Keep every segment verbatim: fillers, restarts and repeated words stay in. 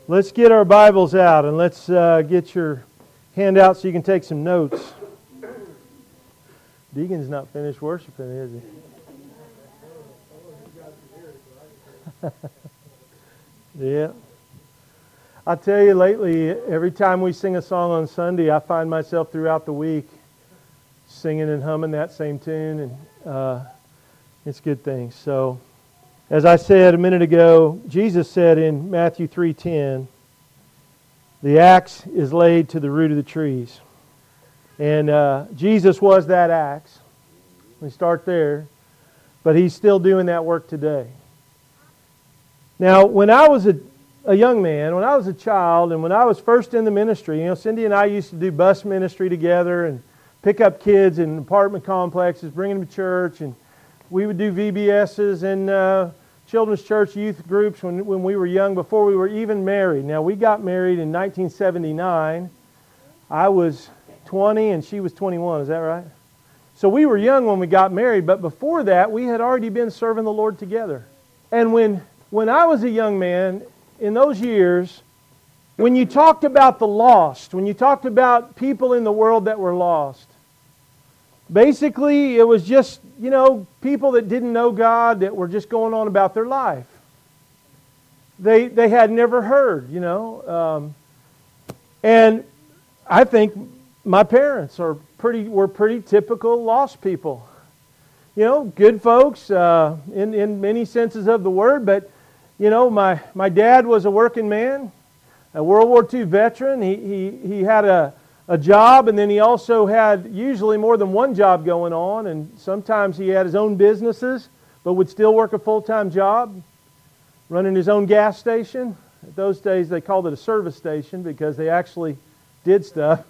Let's get our Bibles out and let's uh, get your handout so you can take some notes. Deacon's not finished worshiping, is he? Yeah. I tell you, lately, every time we sing a song on Sunday, I find myself throughout the week singing and humming that same tune, and uh, it's good things. So, as I said a minute ago, Jesus said in Matthew three ten, the axe is laid to the root of the trees. And uh, Jesus was that axe. We start there. But He's still doing that work today. Now, when I was a, a young man, when I was a child, and when I was first in the ministry, you know, Cindy and I used to do bus ministry together and pick up kids in apartment complexes, bring them to church, and we would do V B S's and uh, children's church youth groups when, when we were young, before we were even married. Now, we got married in nineteen seventy-nine. I was twenty and she was twenty-one, is that right? So we were young when we got married, but before that, we had already been serving the Lord together. And when, when I was a young man, in those years, when you talked about the lost, when you talked about people in the world that were lost, basically, it was just, you know, people that didn't know God, that were just going on about their life. They they had never heard, you know. Um, and I think my parents are pretty were pretty typical lost people. You know, good folks uh, in, in many senses of the word, but, you know, my, my dad was a working man, a World War Two veteran. He, he, he had a a job, and then he also had usually more than one job going on, and sometimes he had his own businesses, but would still work a full-time job, running his own gas station. At those days they called it a service station because they actually did stuff.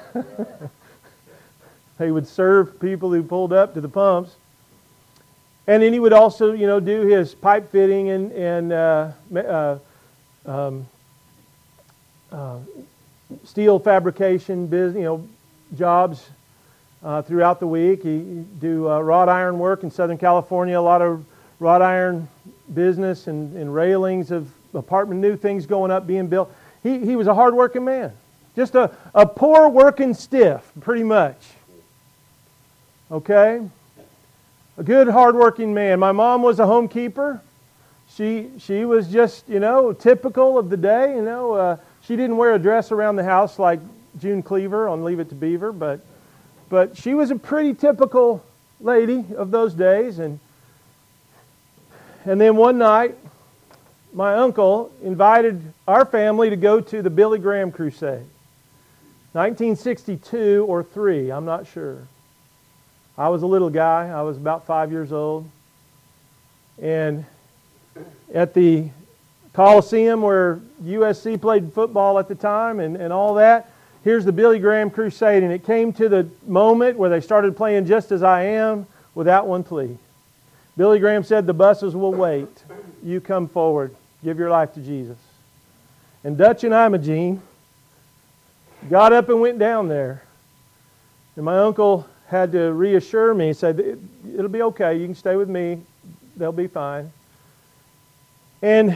They would serve people who pulled up to the pumps. And then he would also, you know, do his pipe fitting and, and uh, uh, um, uh, steel fabrication business, you know, jobs uh, throughout the week. He do uh, wrought iron work in Southern California, a lot of wrought iron business and, and railings of apartment, new things going up, being built. He he was a hard-working man, just a, a poor working stiff, pretty much. Okay? A good hard-working man. My mom was a homekeeper. She, she was just, you know, typical of the day, you know, uh, she didn't wear a dress around the house like June Cleaver on Leave It to Beaver, but but she was a pretty typical lady of those days. And and then one night, my uncle invited our family to go to the Billy Graham Crusade. nineteen sixty-two or three, I'm not sure. I was a little guy. I was about five years old. And at the Coliseum, where U S C played football at the time and, and all that, here's the Billy Graham Crusade, and it came to the moment where they started playing Just As I Am without one plea. Billy Graham said, the buses will wait. You come forward. Give your life to Jesus. And Dutch and Imogene got up and went down there. And my uncle had to reassure me, said, it'll be okay. You can stay with me. They'll be fine. And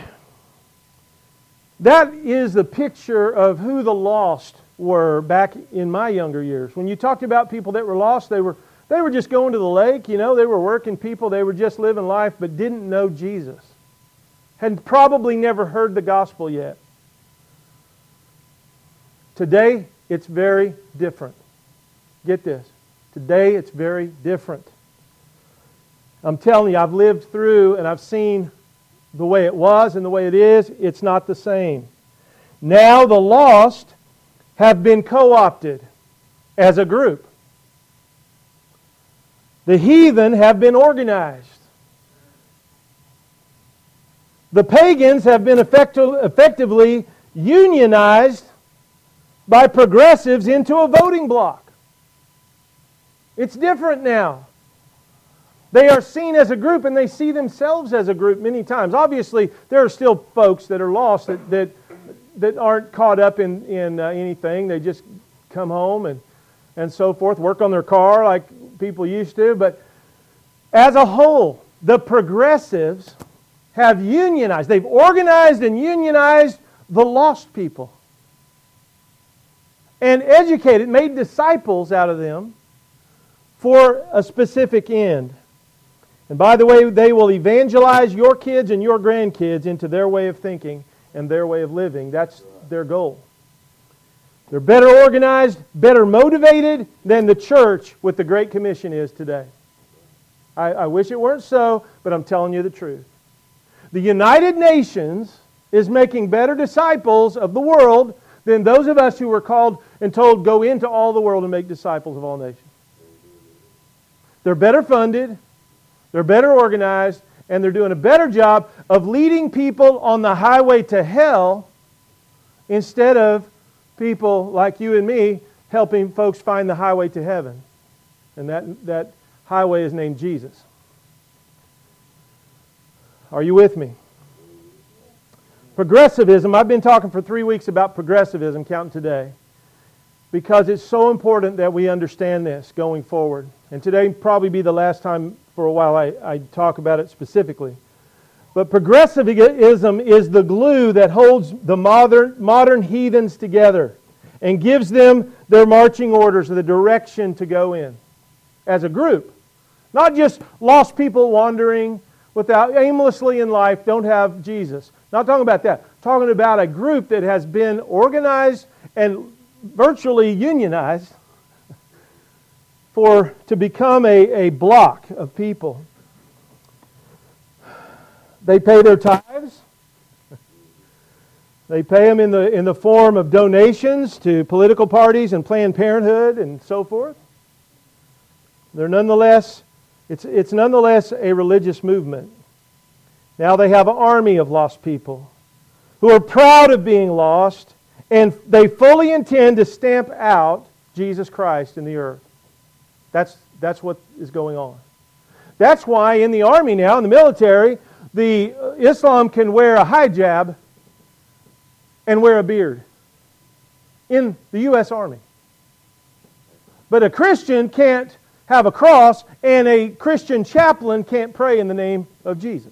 that is the picture of who the lost were back in my younger years. When you talked about people that were lost, they were they were just going to the lake, you know, they were working people, they were just living life, but didn't know Jesus. Had probably never heard the gospel yet. Today, it's very different. Get this. Today, it's very different. I'm telling you, I've lived through and I've seen the way it was and the way it is. It's not the same. Now the lost have been co-opted as a group. The heathen have been organized. The pagans have been effectu- effectively unionized by progressives into a voting bloc. It's different now. They are seen as a group, and they see themselves as a group many times. Obviously, there are still folks that are lost that that, that aren't caught up in, in uh, anything. They just come home and, and so forth, work on their car like people used to. But as a whole, the progressives have unionized. They've organized and unionized the lost people and educated, made disciples out of them for a specific end. And by the way, they will evangelize your kids and your grandkids into their way of thinking and their way of living. That's their goal. They're better organized, better motivated than the church with the Great Commission is today. I, I wish it weren't so, but I'm telling you the truth. The United Nations is making better disciples of the world than those of us who were called and told, go into all the world and make disciples of all nations. They're better funded, they're better organized, and they're doing a better job of leading people on the highway to hell instead of people like you and me helping folks find the highway to heaven. And that, that highway is named Jesus. Are you with me? Progressivism, I've been talking for three weeks about progressivism, counting today, because it's so important that we understand this going forward. And today probably be the last time for a while I, I talk about it specifically. But progressivism is the glue that holds the modern, modern heathens together and gives them their marching orders, the direction to go in as a group. Not just lost people wandering without aimlessly in life, don't have Jesus. Not talking about that. Talking about a group that has been organized and virtually unionized for to become a, a block of people. They pay their tithes. They pay them in the in the form of donations to political parties and Planned Parenthood and so forth. They're nonetheless, it's it's nonetheless a religious movement. Now they have an army of lost people who are proud of being lost, and they fully intend to stamp out Jesus Christ in the earth. That's that's what is going on. That's why in the army now, in the military, the Islam can wear a hijab and wear a beard in the U S Army. But a Christian can't have a cross, and a Christian chaplain can't pray in the name of Jesus.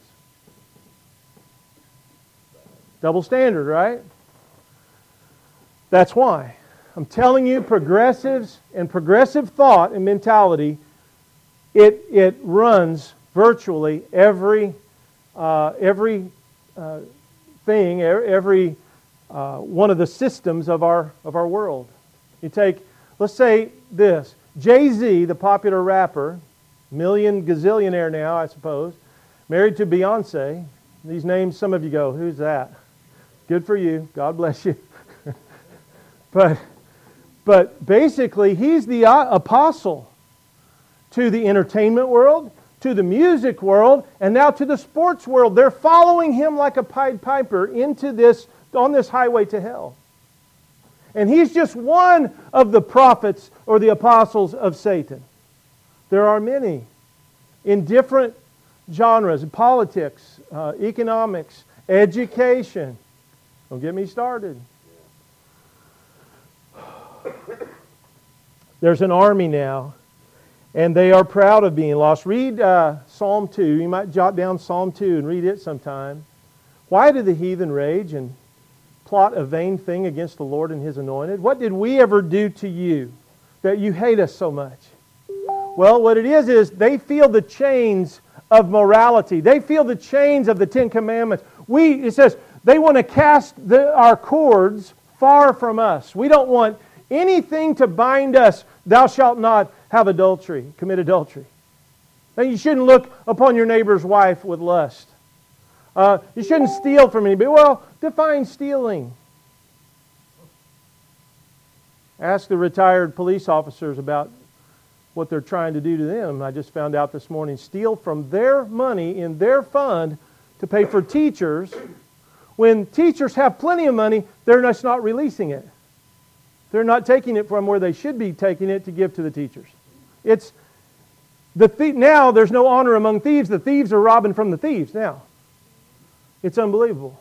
Double standard, right? That's why. I'm telling you, progressives and progressive thought and mentality, it it runs virtually every uh, every uh, thing, every uh, one of the systems of our of our world. You take, let's say this: Jay-Z, the popular rapper, million gazillionaire now, I suppose, married to Beyonce. These names, some of you go, who's that? Good for you. God bless you. but, but basically, he's the apostle to the entertainment world, to the music world, and now to the sports world. They're following him like a Pied Piper into this, on this highway to hell. And he's just one of the prophets or the apostles of Satan. There are many in different genres: politics, uh, economics, education. Don't get me started. There's an army now, and they are proud of being lost. Read uh, Psalm two. You might jot down Psalm two and read it sometime. Why do the heathen rage and plot a vain thing against the Lord and His anointed? What did we ever do to you that you hate us so much? Well, what it is is they feel the chains of morality. They feel the chains of the Ten Commandments. We, it says, they want to cast the, our cords far from us. We don't want anything to bind us. Thou shalt not have adultery, commit adultery. Now, you shouldn't look upon your neighbor's wife with lust. Uh, you shouldn't steal from anybody. Well, define stealing. Ask the retired police officers about what they're trying to do to them. I just found out this morning, steal from their money in their fund to pay for teachers. When teachers have plenty of money, they're just not releasing it. They're not taking it from where they should be taking it to give to the teachers. It's the th- now there's no honor among thieves. The thieves are robbing from the thieves now. It's unbelievable.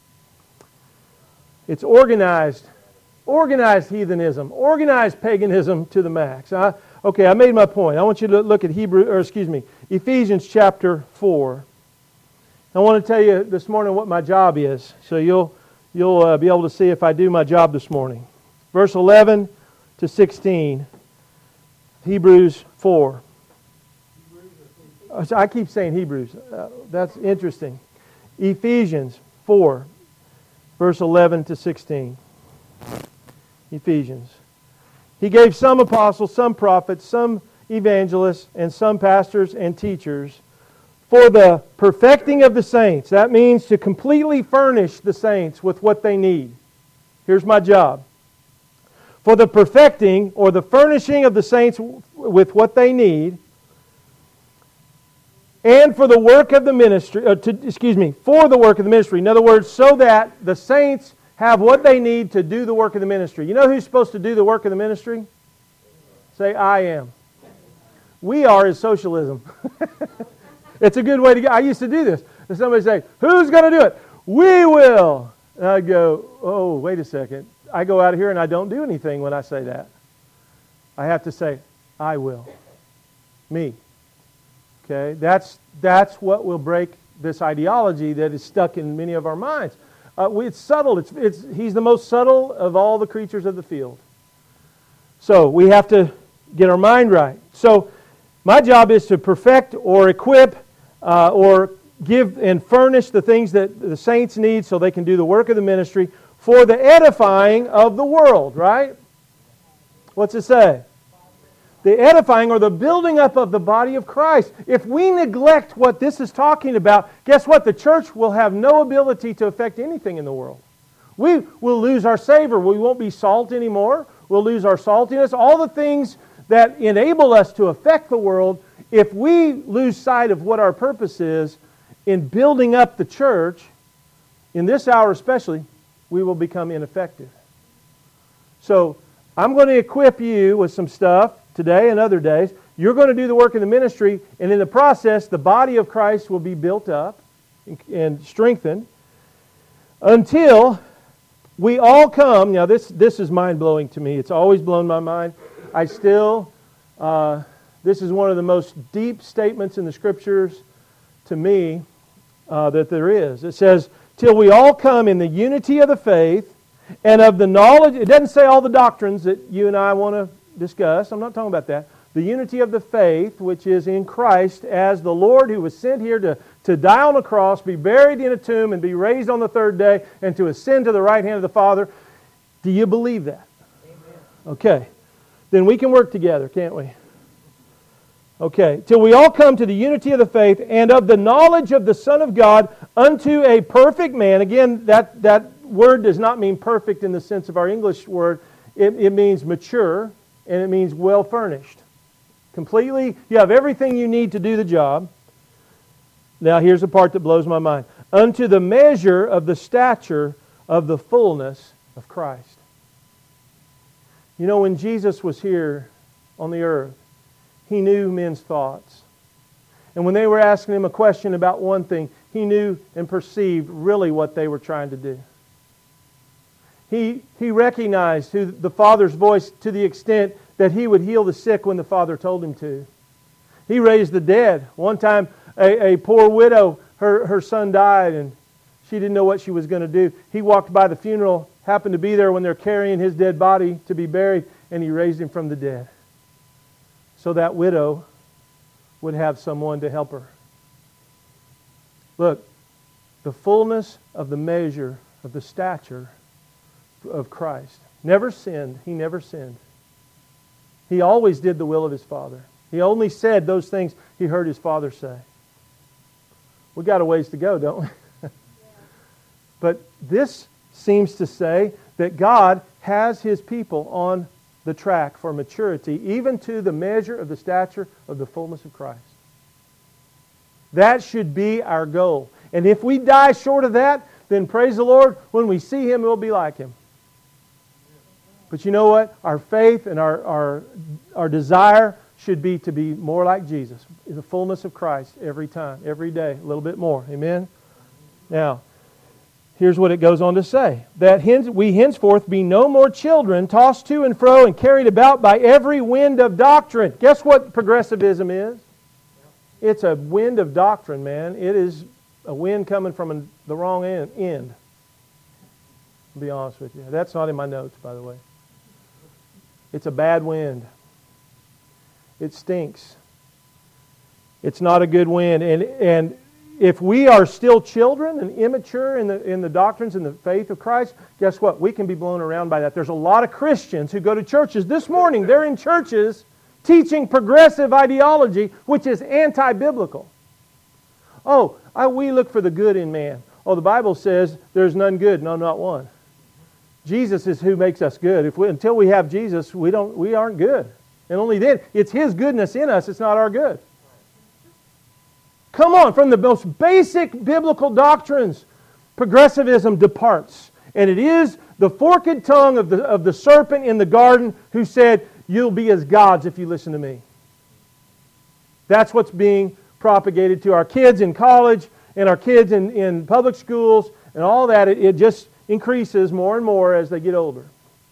It's organized, organized heathenism, organized paganism to the max. I, okay, I made my point. I want you to look at Hebrew, or excuse me, Ephesians chapter four. I want to tell you this morning what my job is, so you'll you'll uh, be able to see if I do my job this morning. Verse eleven to sixteen, Hebrews four. I keep saying Hebrews. Uh, that's interesting. Ephesians four, verse eleven to sixteen. Ephesians. He gave some apostles, some prophets, some evangelists, and some pastors and teachers for the perfecting of the saints. That means to completely furnish the saints with what they need. Here's my job. For the perfecting or the furnishing of the saints with what they need, and for the work of the ministry, uh, to, excuse me, for the work of the ministry. In other words, so that the saints have what they need to do the work of the ministry. You know who's supposed to do the work of the ministry? Say, I am. We are is socialism. It's a good way to go. I used to do this. And somebody say, who's going to do it? We will. And I go, oh, wait a second. I go out here and I don't do anything when I say that. I have to say, I will. Me. Okay? That's, that's what will break this ideology that is stuck in many of our minds. Uh, we, it's subtle. It's, it's, he's the most subtle of all the creatures of the field. So we have to get our mind right. So my job is to perfect or equip uh, or give and furnish the things that the saints need so they can do the work of the ministry for the edifying of the world, right? What's it say? The edifying or the building up of the body of Christ. If we neglect what this is talking about, guess what? The church will have no ability to affect anything in the world. We will lose our savor. We won't be salt anymore. We'll lose our saltiness. All the things that enable us to affect the world, if we lose sight of what our purpose is in building up the church, in this hour especially, we will become ineffective. So, I'm going to equip you with some stuff today and other days. You're going to do the work of the ministry, and in the process, the body of Christ will be built up and strengthened until we all come. Now, this, this is mind-blowing to me. It's always blown my mind. I still, uh, this is one of the most deep statements in the Scriptures to me uh, that there is. It says, till we all come in the unity of the faith and of the knowledge. It doesn't say all the doctrines that you and I want to discuss. I'm not talking about that. The unity of the faith, which is in Christ as the Lord who was sent here to, to die on a cross, be buried in a tomb, and be raised on the third day, and to ascend to the right hand of the Father. Do you believe that? Amen. Okay. Then we can work together, can't we? Okay. Till we all come to the unity of the faith and of the knowledge of the Son of God unto a perfect man. Again, that, that word does not mean perfect in the sense of our English word. It, it means mature, and it means well furnished. Completely, you have everything you need to do the job. Now here's the part that blows my mind. Unto the measure of the stature of the fullness of Christ. You know, when Jesus was here on the earth, He knew men's thoughts. And when they were asking Him a question about one thing, He knew and perceived really what they were trying to do. He, he recognized who the Father's voice to the extent that He would heal the sick when the Father told Him to. He raised the dead. One time, a, a poor widow, her, her son died, and she didn't know what she was going to do. He walked by the funeral, happened to be there when they're carrying his dead body to be buried, and He raised him from the dead. So that widow would have someone to help her. Look, the fullness of the measure of the stature of Christ. Never sinned. He never sinned. He always did the will of His Father. He only said those things He heard His Father say. We've got a ways to go, don't we? Yeah. But this seems to say that God has His people on the track for maturity, even to the measure of the stature of the fullness of Christ. That should be our goal. And if we die short of that, then praise the Lord, when we see Him, we'll be like Him. But you know what? Our faith and our, our, our desire should be to be more like Jesus, in the fullness of Christ every time, every day, a little bit more. Amen? Now, here's what it goes on to say. That hence, we henceforth be no more children, tossed to and fro and carried about by every wind of doctrine. Guess what progressivism is? It's a wind of doctrine, man. It is a wind coming from the wrong end. I'll be honest with you. That's not in my notes, by the way. It's a bad wind. It stinks. It's not a good wind. And and if we are still children and immature in the in the doctrines and the faith of Christ, guess what? We can be blown around by that. There's a lot of Christians who go to churches. This morning, they're in churches teaching progressive ideology, which is anti-biblical. Oh, I, we look for the good in man. Oh, the Bible says there's none good, no, not one. Jesus is who makes us good. If we, until we have Jesus, we don't, we aren't good. And only then, it's His goodness in us, it's not our good. Come on, from the most basic biblical doctrines, progressivism departs. And it is the forked tongue of the, of the serpent in the garden who said, you'll be as gods if you listen to me. That's what's being propagated to our kids in college and our kids in, in public schools and all that. It, it just increases more and more as they get older.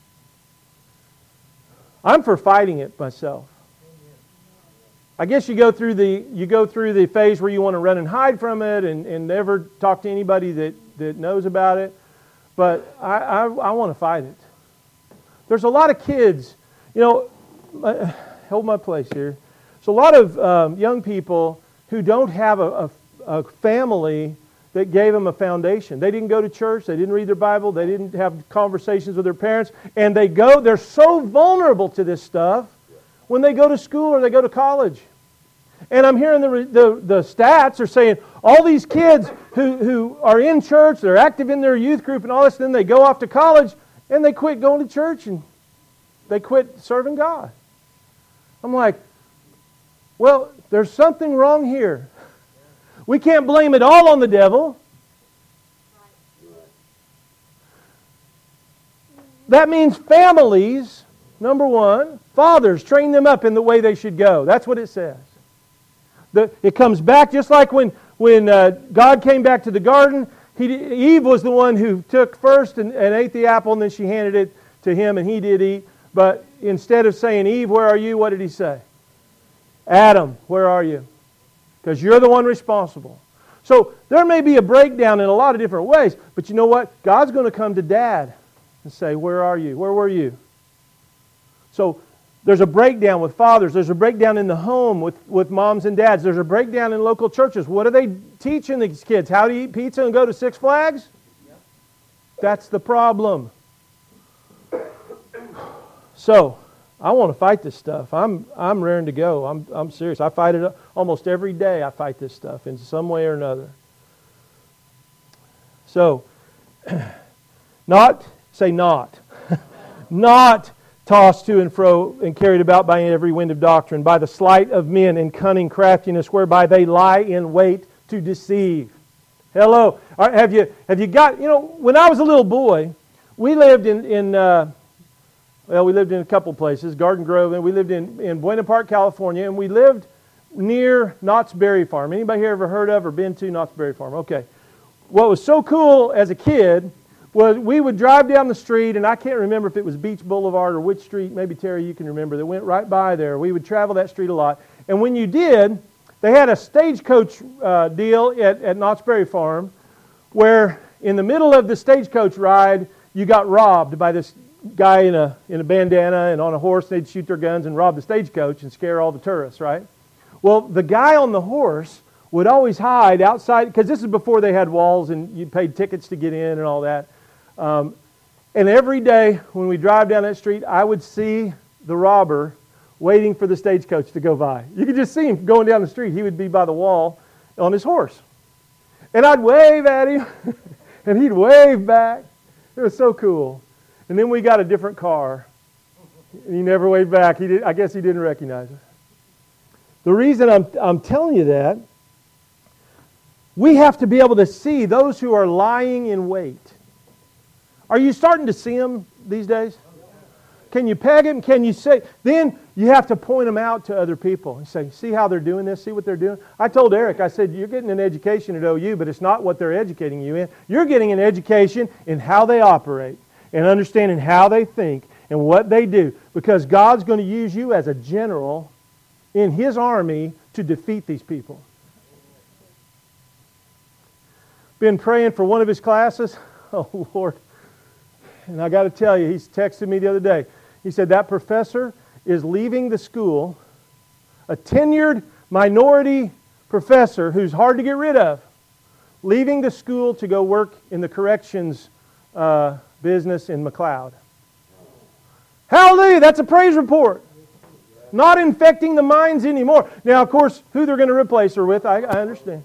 I'm for fighting it myself. I guess you go through the you go through the phase where you want to run and hide from it and, and never talk to anybody that, that knows about it. But I, I, I want to fight it. There's a lot of kids, you know, hold my place here. There's a lot of um, young people who don't have a, a, a family that gave them a foundation. They didn't go to church, they didn't read their Bible, they didn't have conversations with their parents, and they go, they're so vulnerable to this stuff when they go to school or they go to college. And I'm hearing the, the, the stats are saying all these kids who, who are in church, they're active in their youth group and all this, then they go off to college and they quit going to church and they quit serving God. I'm like, well, there's something wrong here. We can't blame it all on the devil. That means families, number one, fathers, train them up in the way they should go. That's what it says. The, it comes back just like when, when uh, God came back to the garden. He, Eve was the one who took first and, and ate the apple, and then she handed it to him, and he did eat. But instead of saying, Eve, where are you? What did he say? Adam, where are you? Because you're the one responsible. So there may be a breakdown in a lot of different ways, but you know what? God's going to come to Dad and say, where are you? Where were you? So there's a breakdown with fathers. There's a breakdown in the home with, with moms and dads. There's a breakdown in local churches. What are they teaching these kids? How to eat pizza and go to Six Flags? That's the problem. So I want to fight this stuff. I'm I'm raring to go. I'm I'm serious. I fight it almost every day. I fight this stuff in some way or another. So, not say not, not tossed to and fro and carried about by every wind of doctrine, by the sleight of men and cunning craftiness, whereby they lie in wait to deceive. Hello, have you have you got? You know, when I was a little boy, we lived in in. Uh, Well, we lived in a couple places, Garden Grove, and we lived in, in Buena Park, California, and we lived near Knott's Berry Farm. Anybody here ever heard of or been to Knott's Berry Farm? Okay. What was so cool as a kid was we would drive down the street, and I can't remember if it was Beach Boulevard or which street, maybe Terry, you can remember, that went right by there. We would travel that street a lot. And when you did, they had a stagecoach uh, deal at, at Knott's Berry Farm where in the middle of the stagecoach ride, you got robbed by this guy in a in a bandana and on a horse. They'd shoot their guns and rob the stagecoach and scare all the tourists, right? Well, the guy on the horse would always hide outside, because this is before they had walls and you paid tickets to get in and all that. Um, and every day when we drive down that street, I would see the robber waiting for the stagecoach to go by. You could just see him going down the street. He would be by the wall on his horse. And I'd wave at him, and he'd wave back. It was so cool. And then we got a different car. And he never waved back. He did, I guess he didn't recognize us. The reason I'm, I'm telling you that, we have to be able to see those who are lying in wait. Are you starting to see them these days? Can you peg them? Can you say? Then you have to point them out to other people and say, see how they're doing this? See what they're doing? I told Eric, I said, you're getting an education at O U, but it's not what they're educating you in. You're getting an education in how they operate and understanding how they think and what they do, because God's going to use you as a general in His army to defeat these people. Been praying for one of his classes. Oh, Lord. and I got to tell you, he's texted me the other day. He said that professor is leaving the school, a tenured minority professor who's hard to get rid of, leaving the school to go work in the corrections uh, business in McLeod. Hallelujah, that's a praise report. Not infecting the minds anymore. Now, of course, who they're going to replace her with, I, I understand.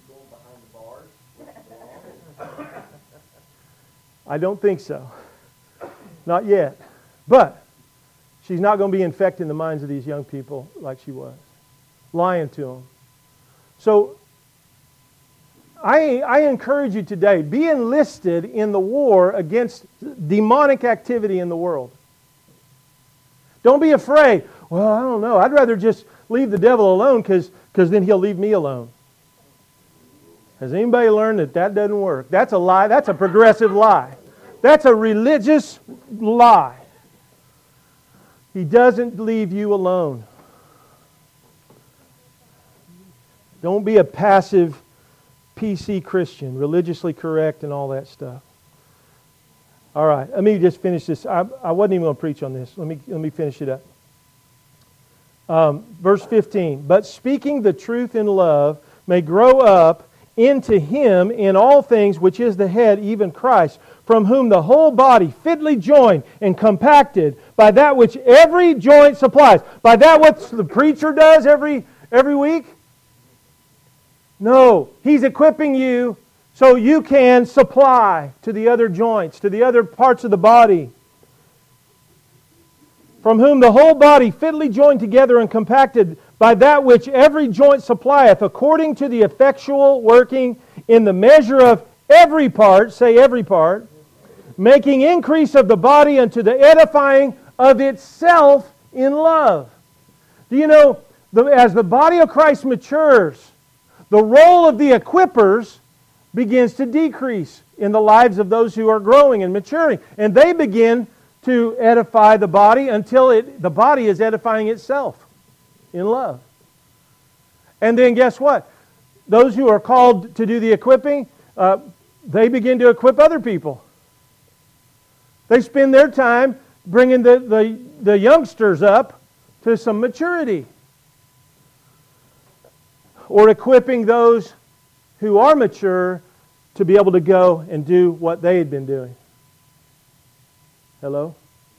I don't think so. Not yet. But she's not going to be infecting the minds of these young people like she was. Lying to them. So, I, I encourage you today, be enlisted in the war against demonic activity in the world. Don't be afraid. Well, I don't know. I'd rather just leave the devil alone because because then he'll leave me alone. Has anybody learned that that doesn't work? That's a lie. That's a progressive lie. That's a religious lie. He doesn't leave you alone. Don't be a passive P C Christian, religiously correct and all that stuff. All right, let me just finish this. I, I wasn't even going to preach on this. Let me, let me finish it up. Um, verse fifteen, but speaking the truth in love may grow up into Him in all things, which is the head, even Christ, from whom the whole body fitly joined and compacted by that which every joint supplies. By that what the preacher does every, every week? No, he's equipping you so you can supply to the other joints, to the other parts of the body. From whom the whole body fitly joined together and compacted by that which every joint supplieth, according to the effectual working in the measure of every part, say every part, making increase of the body unto the edifying of itself in love. Do you know, the, as the body of Christ matures, the role of the equippers begins to decrease in the lives of those who are growing and maturing. And they begin to edify the body until it, the body is edifying itself in love. And then guess what? Those who are called to do the equipping, uh, they begin to equip other people. They spend their time bringing the, the, the youngsters up to some maturity. Or equipping those who are mature to be able to go and do what they had been doing. Hello?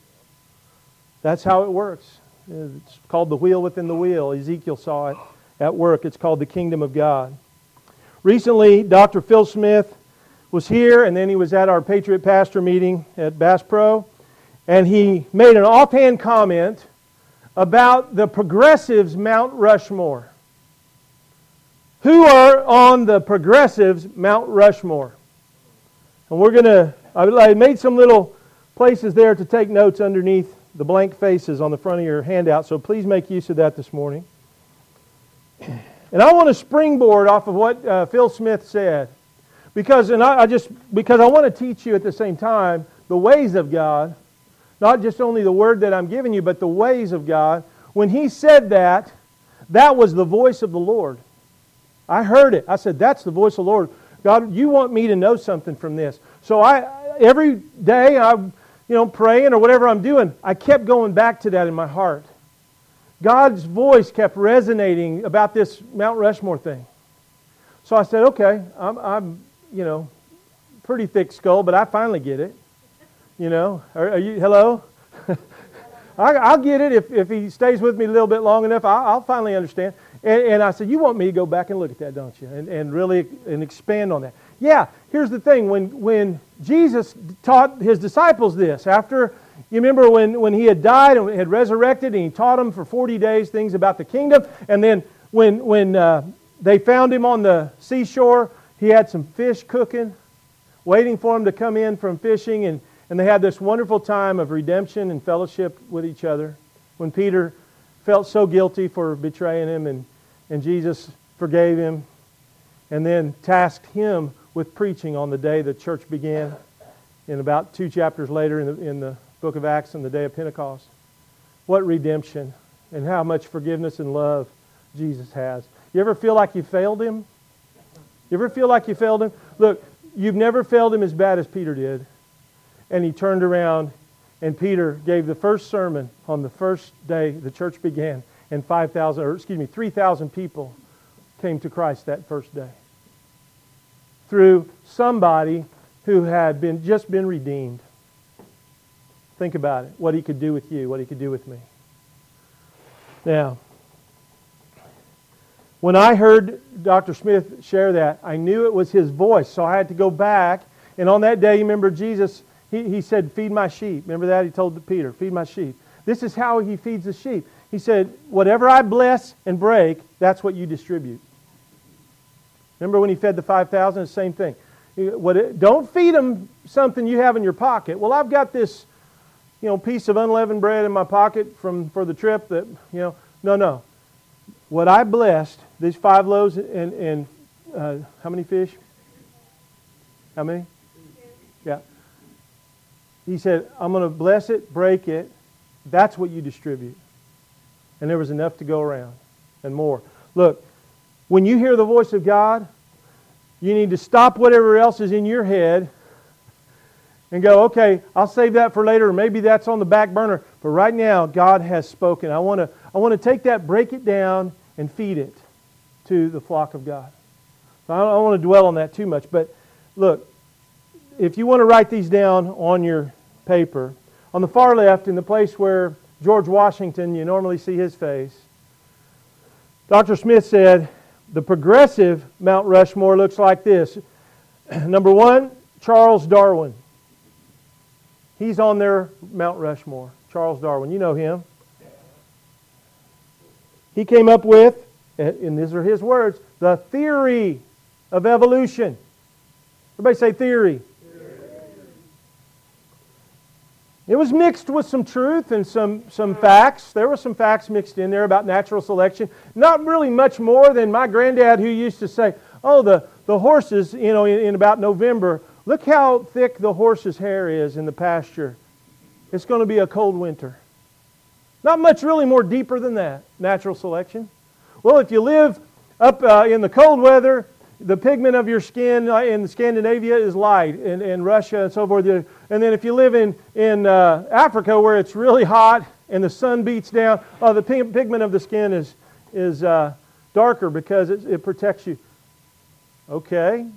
That's how it works. It's called the wheel within the wheel. Ezekiel saw it at work. It's called the kingdom of God. Recently, Doctor Phil Smith was here, and then he was at our Patriot Pastor meeting at Bass Pro, and he made an offhand comment about the progressives' Mount Rushmore. Who are on the progressives' Mount Rushmore? And we're going to, I made some little places there to take notes underneath the blank faces on the front of your handout, so please make use of that this morning. And I want to springboard off of what uh, Phil Smith said, because and I, I just because I want to teach you at the same time the ways of God, not just only the word that I'm giving you, but the ways of God. When he said that, that was the voice of the Lord. I heard it. I said, that's the voice of the Lord. God, you want me to know something from this. So I every day I'm you know, praying or whatever I'm doing, I kept going back to that in my heart. God's voice kept resonating about this Mount Rushmore thing. So I said, okay, I'm, I'm you know, pretty thick skull, but I finally get it. You know, are, are you, hello? I, I'll get it if, if he stays with me a little bit long enough. I'll, I'll finally understand. And, and I said, you want me to go back and look at that, don't you? And, and really and expand on that. Yeah, here's the thing. When when Jesus taught His disciples this, after, you remember when, when He had died and had resurrected and He taught them for forty days things about the kingdom. And then when, when uh, they found Him on the seashore, He had some fish cooking, waiting for Him to come in from fishing. And, and they had this wonderful time of redemption and fellowship with each other. When Peter felt so guilty for betraying Him, and, and Jesus forgave him and then tasked him with preaching on the day the church began, in about two chapters later in the, in the book of Acts, on the day of Pentecost. What redemption and how much forgiveness and love Jesus has. You ever feel like you failed Him? You ever feel like you failed Him? Look, you've never failed Him as bad as Peter did. and he turned around, and Peter gave the first sermon on the first day the church began, and five thousand, or excuse me, three thousand people came to Christ that first day. Through somebody who had been just been redeemed. Think about it, what he could do with you, what he could do with me. Now, when I heard Doctor Smith share that, I knew it was his voice, so I had to go back. And on that day, you remember Jesus, he, he said, feed my sheep. Remember that? He told Peter, feed my sheep. This is how he feeds the sheep. He said, whatever I bless and break, that's what you distribute. Remember when he fed the five thousand? The same thing. What, don't feed them something you have in your pocket. Well, I've got this, you know, piece of unleavened bread in my pocket from for the trip that, you know, no, no. What I blessed, these five loaves and, and uh, how many fish? How many? Yeah. He said, I'm going to bless it, break it. That's what you distribute. And there was enough to go around and more. Look, when you hear the voice of God, you need to stop whatever else is in your head and go, okay, I'll save that for later, or maybe that's on the back burner. But right now, God has spoken. I want to I want to take that, break it down, and feed it to the flock of God. So I don't want to dwell on that too much. But look, if you want to write these down on your paper, on the far left, in the place where George Washington, you normally see his face, Doctor Smith said, the progressive Mount Rushmore looks like this. Number one, Charles Darwin. He's on their Mount Rushmore. Charles Darwin, you know him. He came up with, and these are his words, the theory of evolution. Everybody say theory. It was mixed with some truth and some, some facts. There were some facts mixed in there about natural selection. Not really much more than my granddad, who used to say, oh, the, the horses, you know, in, in about November, look how thick the horse's hair is in the pasture. It's going to be a cold winter. Not much really more deeper than that, natural selection. Well, if you live up uh, in the cold weather, the pigment of your skin in Scandinavia is light, in, in Russia and so forth. And then if you live in, in uh, Africa where it's really hot and the sun beats down, oh, the pigment of the skin is, is uh, darker because it, it protects you. Okay.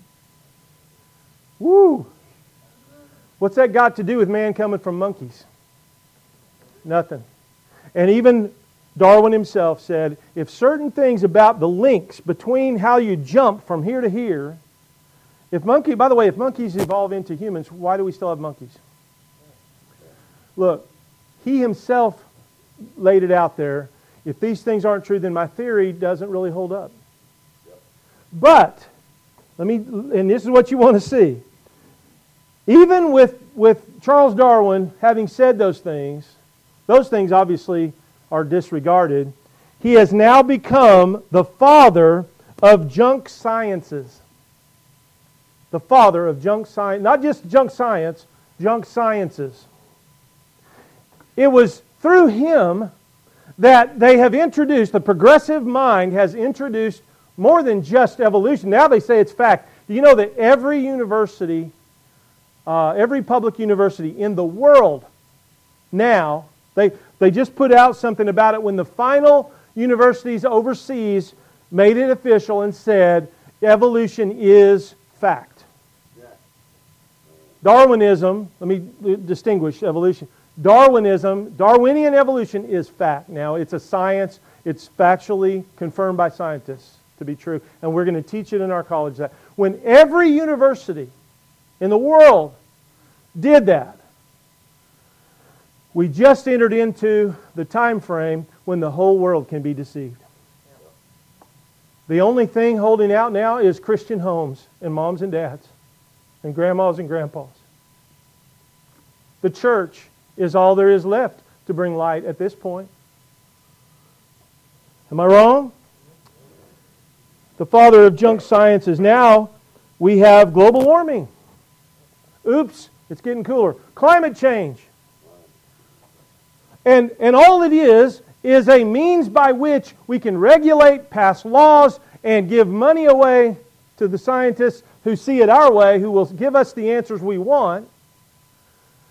Woo! What's that got to do with man coming from monkeys? Nothing. And even Darwin himself said, if certain things about the links between how you jump from here to here, if monkey, by the way, if monkeys evolve into humans, why do we still have monkeys? Look, he himself laid it out there. If these things aren't true, then my theory doesn't really hold up. But, let me, and this is what you want to see. Even with, with Charles Darwin having said those things, those things obviously are disregarded. He has now become the father of junk sciences. The father of junk science, not just junk science, junk sciences. It was through him that they have introduced, the progressive mind has introduced more than just evolution. Now they say it's fact. Do you know that every university, uh, every public university in the world now, They, they just put out something about it when the final universities overseas made it official and said evolution is fact. Darwinism, let me distinguish evolution. Darwinism, Darwinian evolution is fact. Now, it's a science. It's factually confirmed by scientists to be true. And we're going to teach it in our college that when every university in the world did that, we just entered into the time frame when the whole world can be deceived. The only thing holding out now is Christian homes and moms and dads and grandmas and grandpas. The church is all there is left to bring light at this point. Am I wrong? The father of junk sciences. Now we have global warming. Oops, it's getting cooler. Climate change. And, and all it is, is a means by which we can regulate, pass laws, and give money away to the scientists who see it our way, who will give us the answers we want.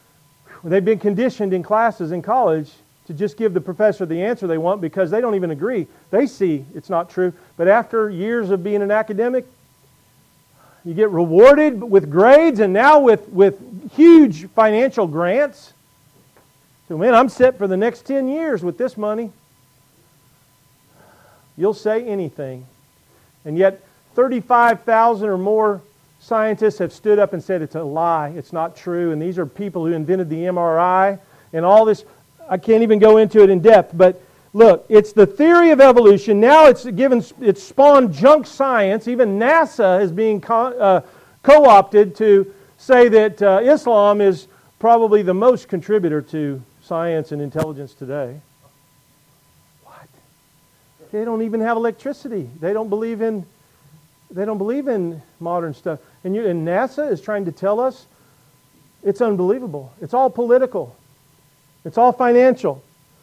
they've been conditioned in classes in college to just give the professor the answer they want because they don't even agree. They see it's not true. But after years of being an academic, you get rewarded with grades and now with, with huge financial grants. So, man, I'm set for the next ten years with this money. You'll say anything. And yet, thirty-five thousand or more scientists have stood up and said it's a lie, it's not true. And these are people who invented the M R I and all this. I can't even go into it in depth, but look, it's the theory of evolution. Now it's given, it's spawned junk science. Even NASA is being co- uh, co-opted to say that uh, Islam is probably the most contributor to science and intelligence today. What? They don't even have electricity. They don't believe in. They don't believe in modern stuff. And, you, and NASA is trying to tell us it's unbelievable. It's all political. It's all financial.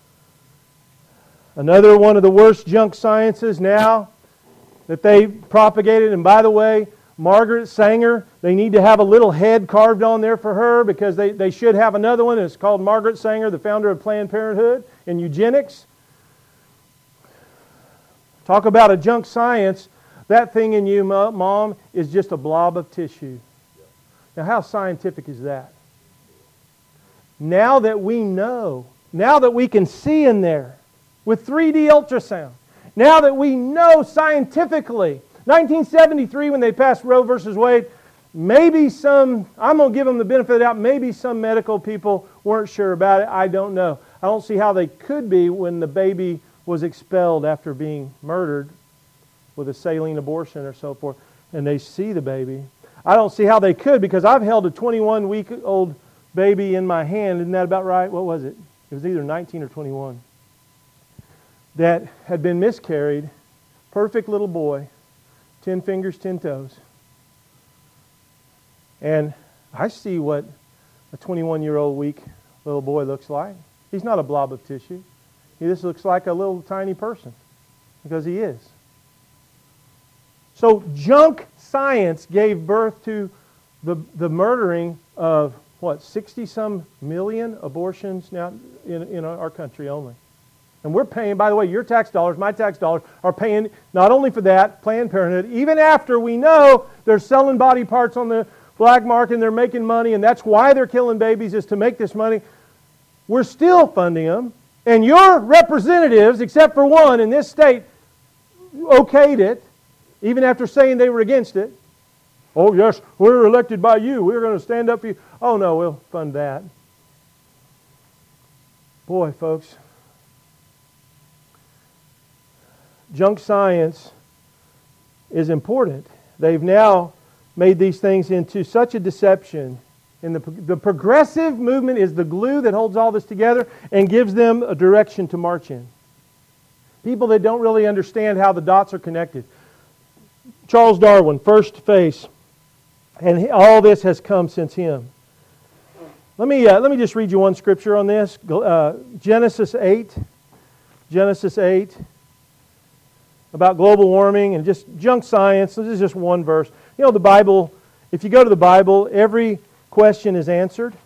Another one of the worst junk sciences now that they propagated, and by the way, Margaret Sanger, they need to have a little head carved on there for her because they, they should have another one. It's called Margaret Sanger, the founder of Planned Parenthood and eugenics. Talk about a junk science. That thing in you, Mom, is just a blob of tissue. Now, how scientific is that? Now that we know, now that we can see in there with three D ultrasound, now that we know scientifically, nineteen seventy-three when they passed Roe versus Wade, maybe some, I'm going to give them the benefit of the doubt, maybe some medical people weren't sure about it. I don't know. I don't see how they could be when the baby was expelled after being murdered with a saline abortion or so forth, and they see the baby. I don't see how they could because I've held a twenty-one week old baby in my hand. Isn't that about right? What was it? It was either nineteen or twenty-one. That had been miscarried. Perfect little boy. Ten fingers, ten toes. And I see what a twenty-one-year-old weak little boy looks like. He's not a blob of tissue. He just looks like a little tiny person because he is. So junk science gave birth to the, the murdering of, what, sixty-some million abortions now in, in our country only. And we're paying, by the way, your tax dollars, my tax dollars, are paying not only for that, Planned Parenthood, even after we know they're selling body parts on the black market and they're making money, and that's why they're killing babies, is to make this money. We're still funding them. And your representatives, except for one in this state, okayed it, even after saying they were against it. Oh, yes, we're elected by you. We're going to stand up for you. Oh, no, we'll fund that. Boy, folks, junk science is important. They've now made these things into such a deception. And the, the progressive movement is the glue that holds all this together and gives them a direction to march in. People that don't really understand how the dots are connected. Charles Darwin, first face, and all this has come since him. Let me uh, let me just read you one scripture on this. Uh, Genesis eight, Genesis eight, about global warming and just junk science. This is just one verse. You know, the Bible. If you go to the Bible, every question is answered.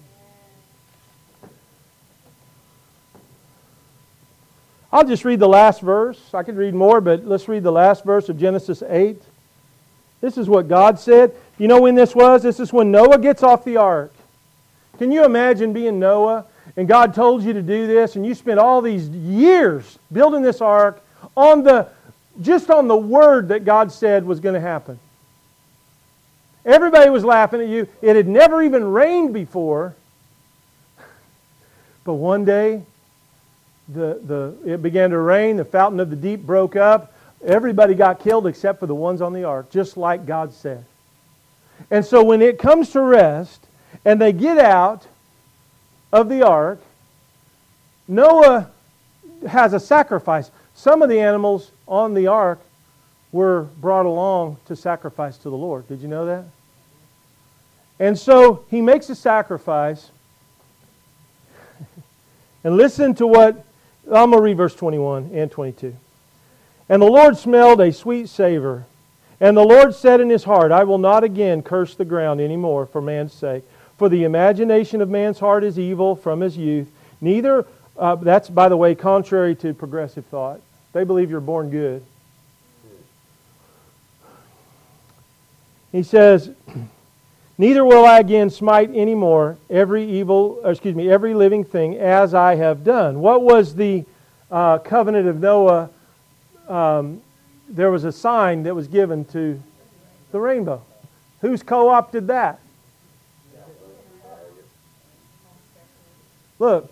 I'll just read the last verse. I could read more, but let's read the last verse of Genesis eight. This is what God said. You know when this was? This is when Noah gets off the ark. Can you imagine being Noah and God told you to do this and you spent all these years building this ark on the just on the word that God said was going to happen? Everybody was laughing at you. It had never even rained before. But one day, the, the, it began to rain. The fountain of the deep broke up. Everybody got killed except for the ones on the ark, just like God said. And so when it comes to rest, and they get out of the ark, Noah has a sacrifice. Some of the animals on the ark were brought along to sacrifice to the Lord. Did you know that? And so he makes a sacrifice. And listen to what, I'm going to read verse twenty-one and twenty-two. And the Lord smelled a sweet savor. And the Lord said in his heart, I will not again curse the ground any more for man's sake. For the imagination of man's heart is evil from his youth. Neither, uh, that's, by the way, contrary to progressive thought. They believe you're born good. He says, neither will I again smite any more every evil, or excuse me, every living thing as I have done. What was the uh, covenant of Noah? Um, there was a sign that was given to the rainbow. Who's co-opted that? Look.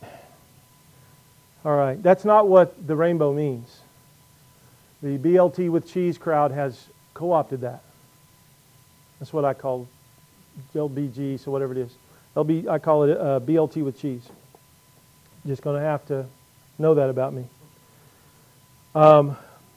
All right, that's not what the rainbow means. The B L T with cheese crowd has co-opted that. That's what I call L B G, so whatever it is. L B, I call it uh, B L T with cheese. Just going to have to know that about me. Um,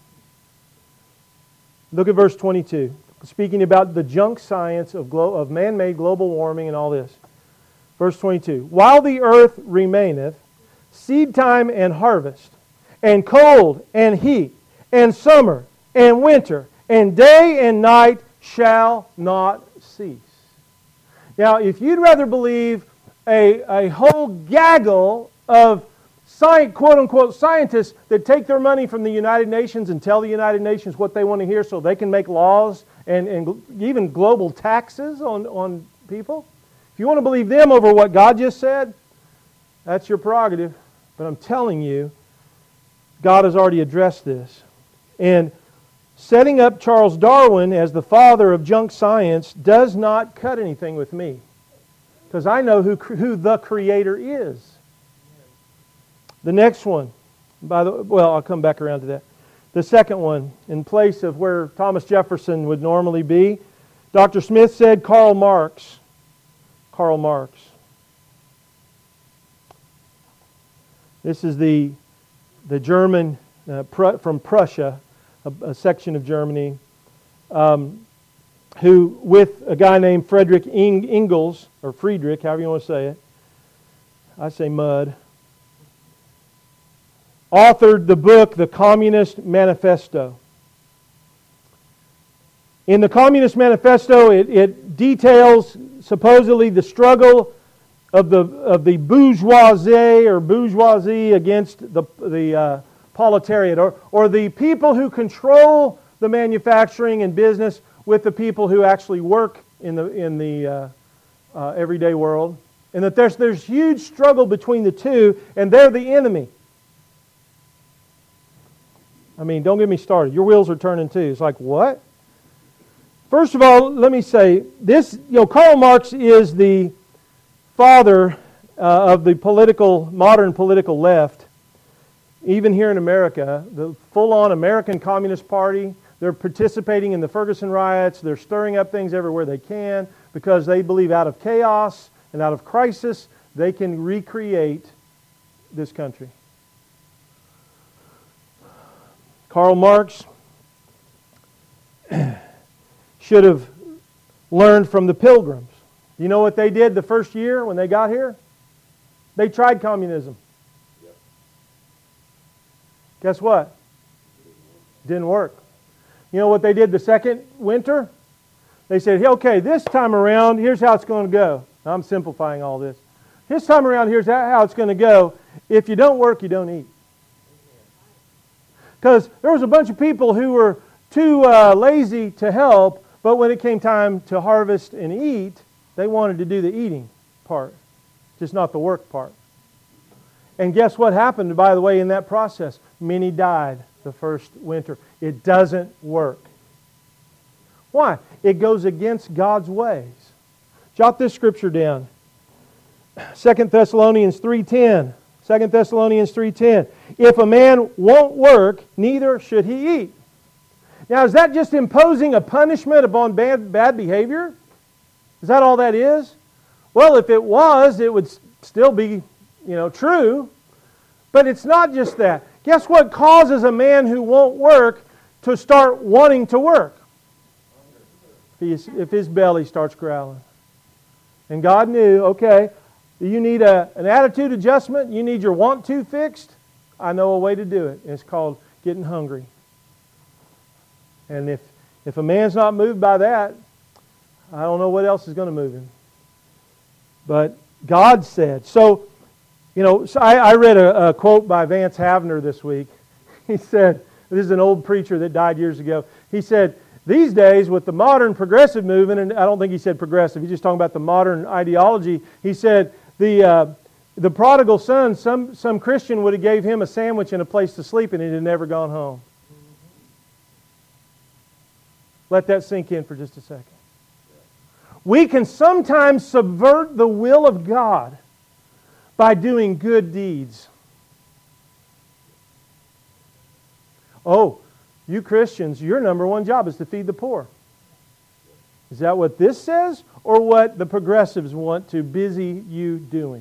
look at verse twenty-two. Speaking about the junk science of, glo- of man-made global warming and all this. Verse twenty-two. While the earth remaineth, seed time and harvest, and cold and heat, and summer and winter, and day and night shall not cease. Now, if you'd rather believe a, a whole gaggle of sci- quote-unquote scientists that take their money from the United Nations and tell the United Nations what they want to hear so they can make laws and, and even global taxes on, on people, if you want to believe them over what God just said, that's your prerogative. But I'm telling you, God has already addressed this. And setting up Charles Darwin as the father of junk science does not cut anything with me. Because I know who, who the Creator is. The next one, by the well, I'll come back around to that. The second one, in place of where Thomas Jefferson would normally be, Doctor Smith said Karl Marx. Karl Marx. This is the, the German uh, Pr- from Prussia, a, a section of Germany, um, who, with a guy named Friedrich Engels, or Friedrich, however you want to say it, I say Mud, authored the book, The Communist Manifesto. In the Communist Manifesto, it, it details supposedly the struggle of the of the bourgeoisie or bourgeoisie against the the uh, proletariat, or or the people who control the manufacturing and business with the people who actually work in the in the uh, uh, everyday world, and that there's there's huge struggle between the two, and they're the enemy. I mean, don't get me started. Your wheels are turning too. It's like, what? First of all, let me say this. You know, Karl Marx is the father uh, of the political, modern political left. Even here in America, the full-on American Communist Party, they're participating in the Ferguson riots. They're stirring up things everywhere they can because they believe out of chaos and out of crisis, they can recreate this country. Karl Marx should have learned from the Pilgrims. You know what they did the first year when they got here? They tried communism. Yep. Guess what? Didn't work. You know what they did the second winter? They said, hey, okay, this time around, here's how it's going to go. Now, I'm simplifying all this. This time around, here's how it's going to go. If you don't work, you don't eat. Because there was a bunch of people who were too uh, lazy to help, but when it came time to harvest and eat, they wanted to do the eating part, just not the work part. And guess what happened, by the way, in that process? Many died the first winter. It doesn't work. Why? It goes against God's ways. Jot this scripture down. Second Thessalonians three ten. Second Thessalonians three ten. If a man won't work, neither should he eat. Now, is that just imposing a punishment upon bad, bad behavior? Is that all that is? Well, if it was, it would still be, you know, true. But it's not just that. Guess what causes a man who won't work to start wanting to work? If, if his belly starts growling. And God knew, okay, you need a, an attitude adjustment, you need your want to fixed. I know a way to do it. It's called getting hungry. And if, if a man's not moved by that, I don't know what else is going to move him. But God said. So, you know, so I, I read a, a quote by Vance Havner this week. He said, this is an old preacher that died years ago. He said, these days with the modern progressive movement, and I don't think he said progressive, he's just talking about the modern ideology. He said, the uh, the prodigal son, some, some Christian would have gave him a sandwich and a place to sleep and he'd have never gone home. Let that sink in for just a second. We can sometimes subvert the will of God by doing good deeds. Oh, you Christians, your number one job is to feed the poor. Is that what this says, or what the progressives want to busy you doing?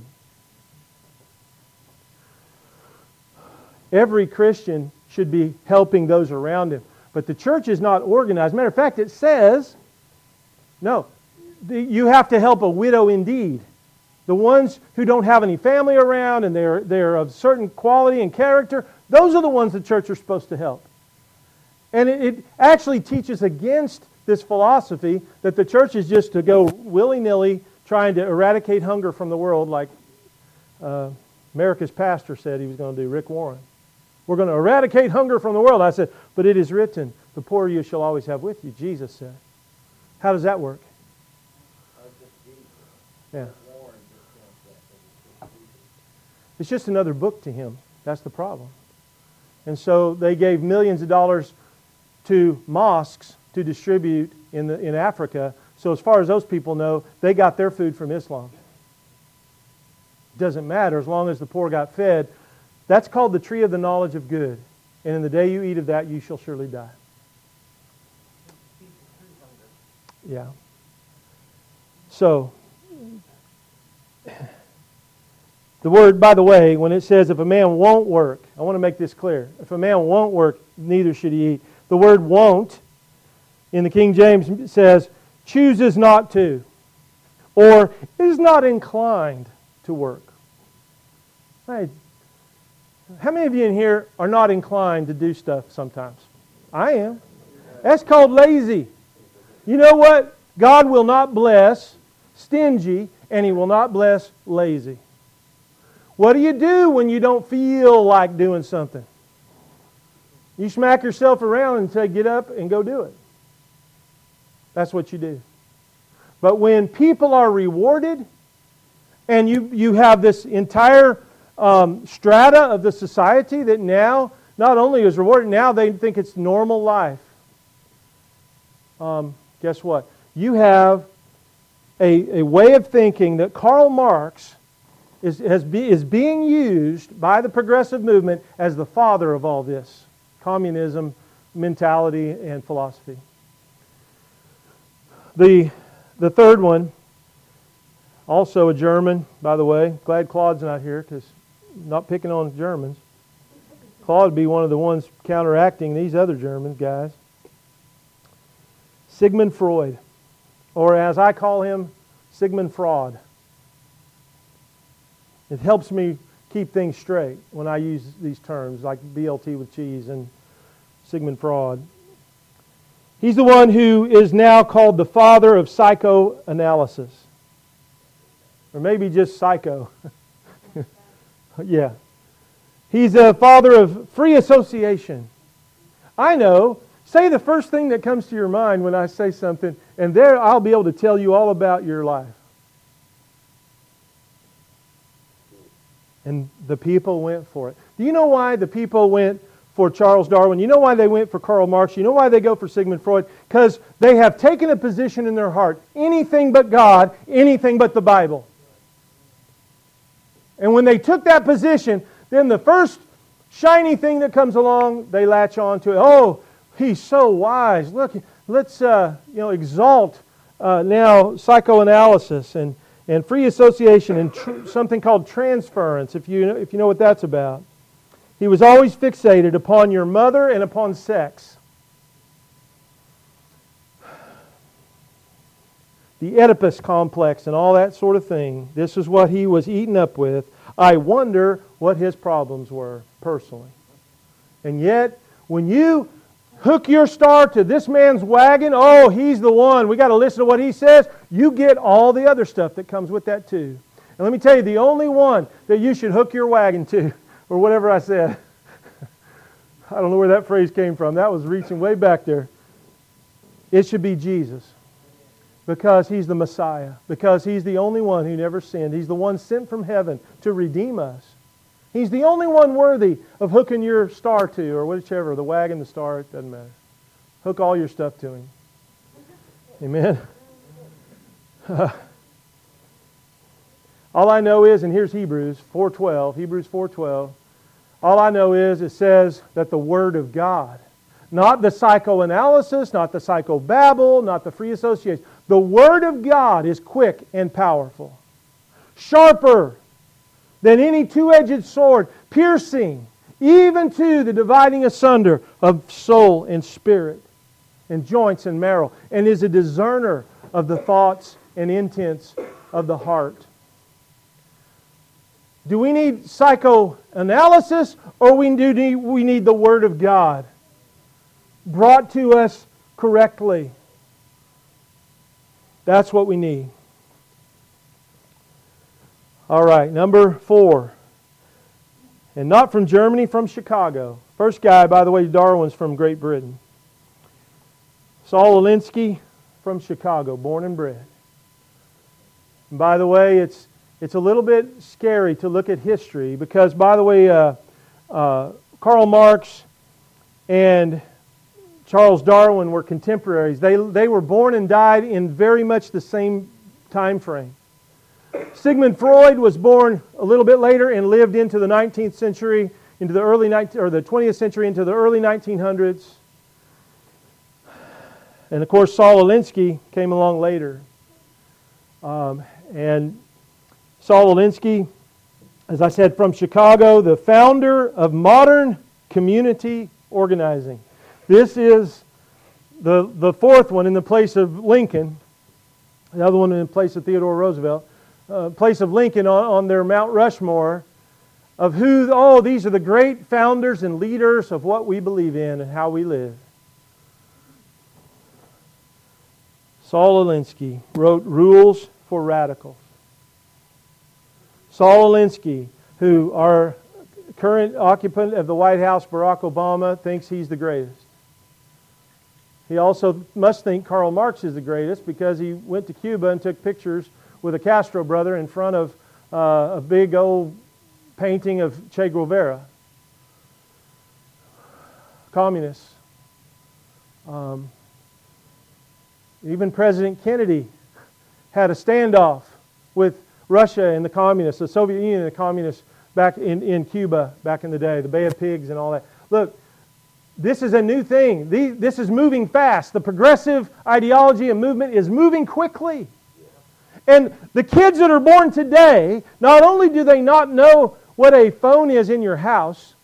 Every Christian should be helping those around him. But the church is not organized. Matter of fact, it says, no, you have to help a widow indeed. The ones who don't have any family around and they're, they're of certain quality and character, those are the ones the church are supposed to help. And it, it actually teaches against this philosophy that the church is just to go willy-nilly trying to eradicate hunger from the world like uh, America's pastor said he was going to do, Rick Warren. We're going to eradicate hunger from the world. I said, but it is written, the poor you shall always have with you, Jesus said. How does that work? Yeah. It's just another book to him. That's the problem. And so they gave millions of dollars to mosques to distribute in the in Africa. So as far as those people know, they got their food from Islam. Doesn't matter as long as the poor got fed. That's called the tree of the knowledge of good. And in the day you eat of that, you shall surely die. Yeah. So, the word, by the way, when it says if a man won't work, I want to make this clear. If a man won't work, neither should he eat. The word won't, in the King James, says chooses not to, or is not inclined to work. Hey, how many of you in here are not inclined to do stuff sometimes? I am. That's called lazy. You know what? God will not bless stingy, and He will not bless lazy. What do you do when you don't feel like doing something? You smack yourself around and say, get up and go do it. That's what you do. But when people are rewarded, and you, you have this entire um, strata of the society that now not only is rewarded, now they think it's normal life. Um, guess what? You have a, a way of thinking that Karl Marx is, has be, is being used by the progressive movement as the father of all this. Communism, mentality, and philosophy. The, the third one, also a German, by the way. Glad Claude's not here, because I'm not picking on Germans. Claude would be one of the ones counteracting these other German guys. Sigmund Freud, or as I call him, Sigmund Fraud. It helps me keep things straight when I use these terms, like B L T with cheese and Sigmund Freud. He's the one who is now called the father of psychoanalysis. Or maybe just psycho. Yeah. He's a father of free association. I know. Say the first thing that comes to your mind when I say something, and there I'll be able to tell you all about your life. And the people went for it. Do you know why the people went for Charles Darwin? You know why they went for Karl Marx? You know why they go for Sigmund Freud? Because they have taken a position in their heart. Anything but God, anything but the Bible. And when they took that position, then the first shiny thing that comes along, they latch on to it. Oh, he's so wise. Look, let's uh, you know exalt uh, now psychoanalysis and, and free association and tr- something called transference, if you, if you know what that's about. He was always fixated upon your mother and upon sex. The Oedipus complex and all that sort of thing. This is what he was eaten up with. I wonder what his problems were personally. And yet, when you hook your star to this man's wagon. Oh, he's the one. We got to listen to what he says. You get all the other stuff that comes with that too. And let me tell you, the only one that you should hook your wagon to, or whatever I said, I don't know where that phrase came from. That was reaching way back there. It should be Jesus. Because He's the Messiah. Because He's the only one who never sinned. He's the one sent from heaven to redeem us. He's the only one worthy of hooking your star to, or whichever, the wagon, the star, it doesn't matter. Hook all your stuff to Him. Amen? All I know is, and here's Hebrews four twelve, Hebrews four twelve. All I know is it says that the Word of God, not the psychoanalysis, not the psychobabble, not the free association, the Word of God is quick and powerful, sharper than any two-edged sword, piercing even to the dividing asunder of soul and spirit and joints and marrow, and is a discerner of the thoughts and intents of the heart. Do we need psychoanalysis, or we do need, we need the Word of God brought to us correctly? That's what we need. All right, number four. And not from Germany, from Chicago. First guy, by the way, Darwin's from Great Britain. Saul Alinsky from Chicago, born and bred. And by the way, it's it's a little bit scary to look at history because, by the way, uh, uh, Karl Marx and Charles Darwin were contemporaries. They, they were born and died in very much the same time frame. Sigmund Freud was born a little bit later and lived into the nineteenth century, into the early nineteenth or the twentieth century, into the early nineteen hundreds. And of course, Saul Alinsky came along later. Um, and Saul Alinsky, as I said, from Chicago, the founder of modern community organizing. This is the, the fourth one in the place of Lincoln. The other one in place of Theodore Roosevelt. Uh, place of Lincoln on, on their Mount Rushmore of who, oh, these are the great founders and leaders of what we believe in and how we live. Saul Alinsky wrote Rules for Radicals. Saul Alinsky, who our current occupant of the White House, Barack Obama, thinks he's the greatest. He also must think Karl Marx is the greatest because he went to Cuba and took pictures with a Castro brother in front of uh, a big old painting of Che Guevara. Communists. Um, even President Kennedy had a standoff with Russia and the communists, the Soviet Union and the communists back in, in Cuba back in the day, the Bay of Pigs and all that. Look, this is a new thing. This is moving fast. The progressive ideology and movement is moving quickly. And the kids that are born today, not only do they not know what a phone is in your house,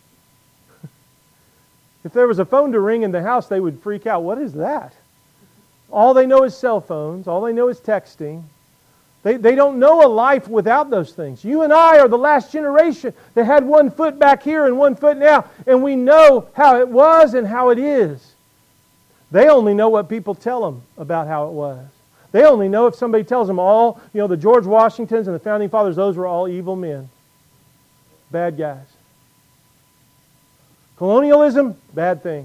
if there was a phone to ring in the house, they would freak out. What is that? All they know is cell phones. All they know is texting. They, they don't know a life without those things. You and I are the last generation that had one foot back here and one foot now, and we know how it was and how it is. They only know what people tell them about how it was. They only know if somebody tells them all, you know, the George Washingtons and the Founding Fathers, those were all evil men. Bad guys. Colonialism, bad thing.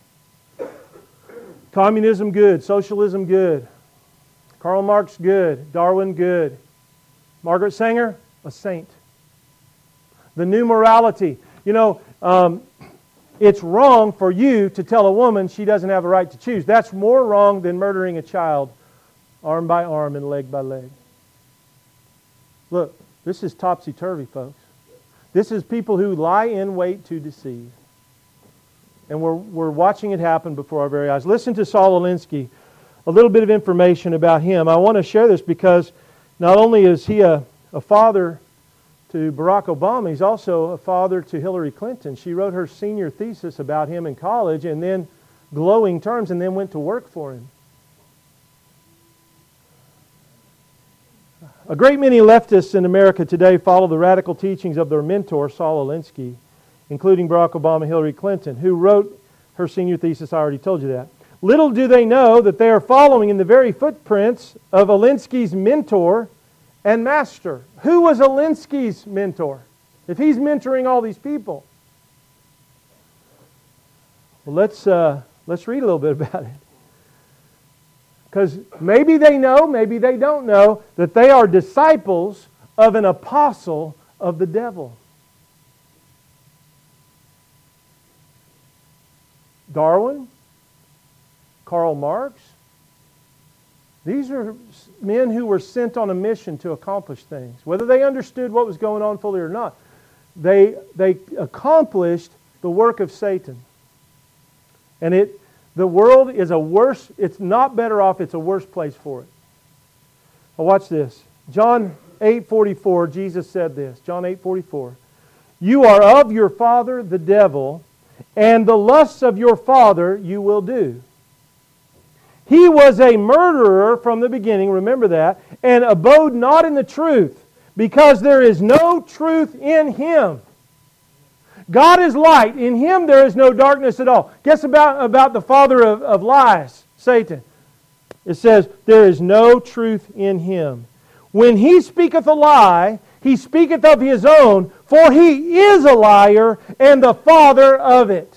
Communism, good. Socialism, good. Karl Marx, good. Darwin, good. Margaret Sanger, a saint. The new morality. You know, um, it's wrong for you to tell a woman she doesn't have a right to choose. That's more wrong than murdering a child arm by arm and leg by leg. Look, this is topsy-turvy, folks. This is people who lie in wait to deceive. And we're, we're watching it happen before our very eyes. Listen to Saul Alinsky. A little bit of information about him. I want to share this because not only is he a, a father to Barack Obama, he's also a father to Hillary Clinton. She wrote her senior thesis about him in college and then glowing terms and then went to work for him. A great many leftists in America today follow the radical teachings of their mentor, Saul Alinsky, including Barack Obama and Hillary Clinton, who wrote her senior thesis, I already told you that. Little do they know that they are following in the very footprints of Alinsky's mentor and master. Who was Alinsky's mentor? If he's mentoring all these people. Well, let's, uh, let's read a little bit about it. Because maybe they know, maybe they don't know, that they are disciples of an apostle of the devil. Darwin, Karl Marx, these are men who were sent on a mission to accomplish things. Whether they understood what was going on fully or not, they, they accomplished the work of Satan. And it, the world is a worse, it's not better off, it's a worse place for it. Now watch this. John eight forty-four, Jesus said this. John eight forty-four. You are of your father the devil, and the lusts of your father you will do. He was a murderer from the beginning, remember that, and abode not in the truth, because there is no truth in Him. God is light. In Him there is no darkness at all. Guess about, about the father of, of lies, Satan. It says, there is no truth in Him. When he speaketh a lie, he speaketh of his own, for he is a liar and the father of it.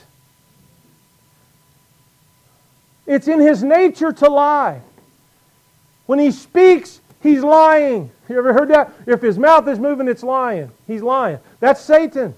It's in his nature to lie. When he speaks, he's lying. You ever heard that? If his mouth is moving, it's lying. He's lying. That's Satan.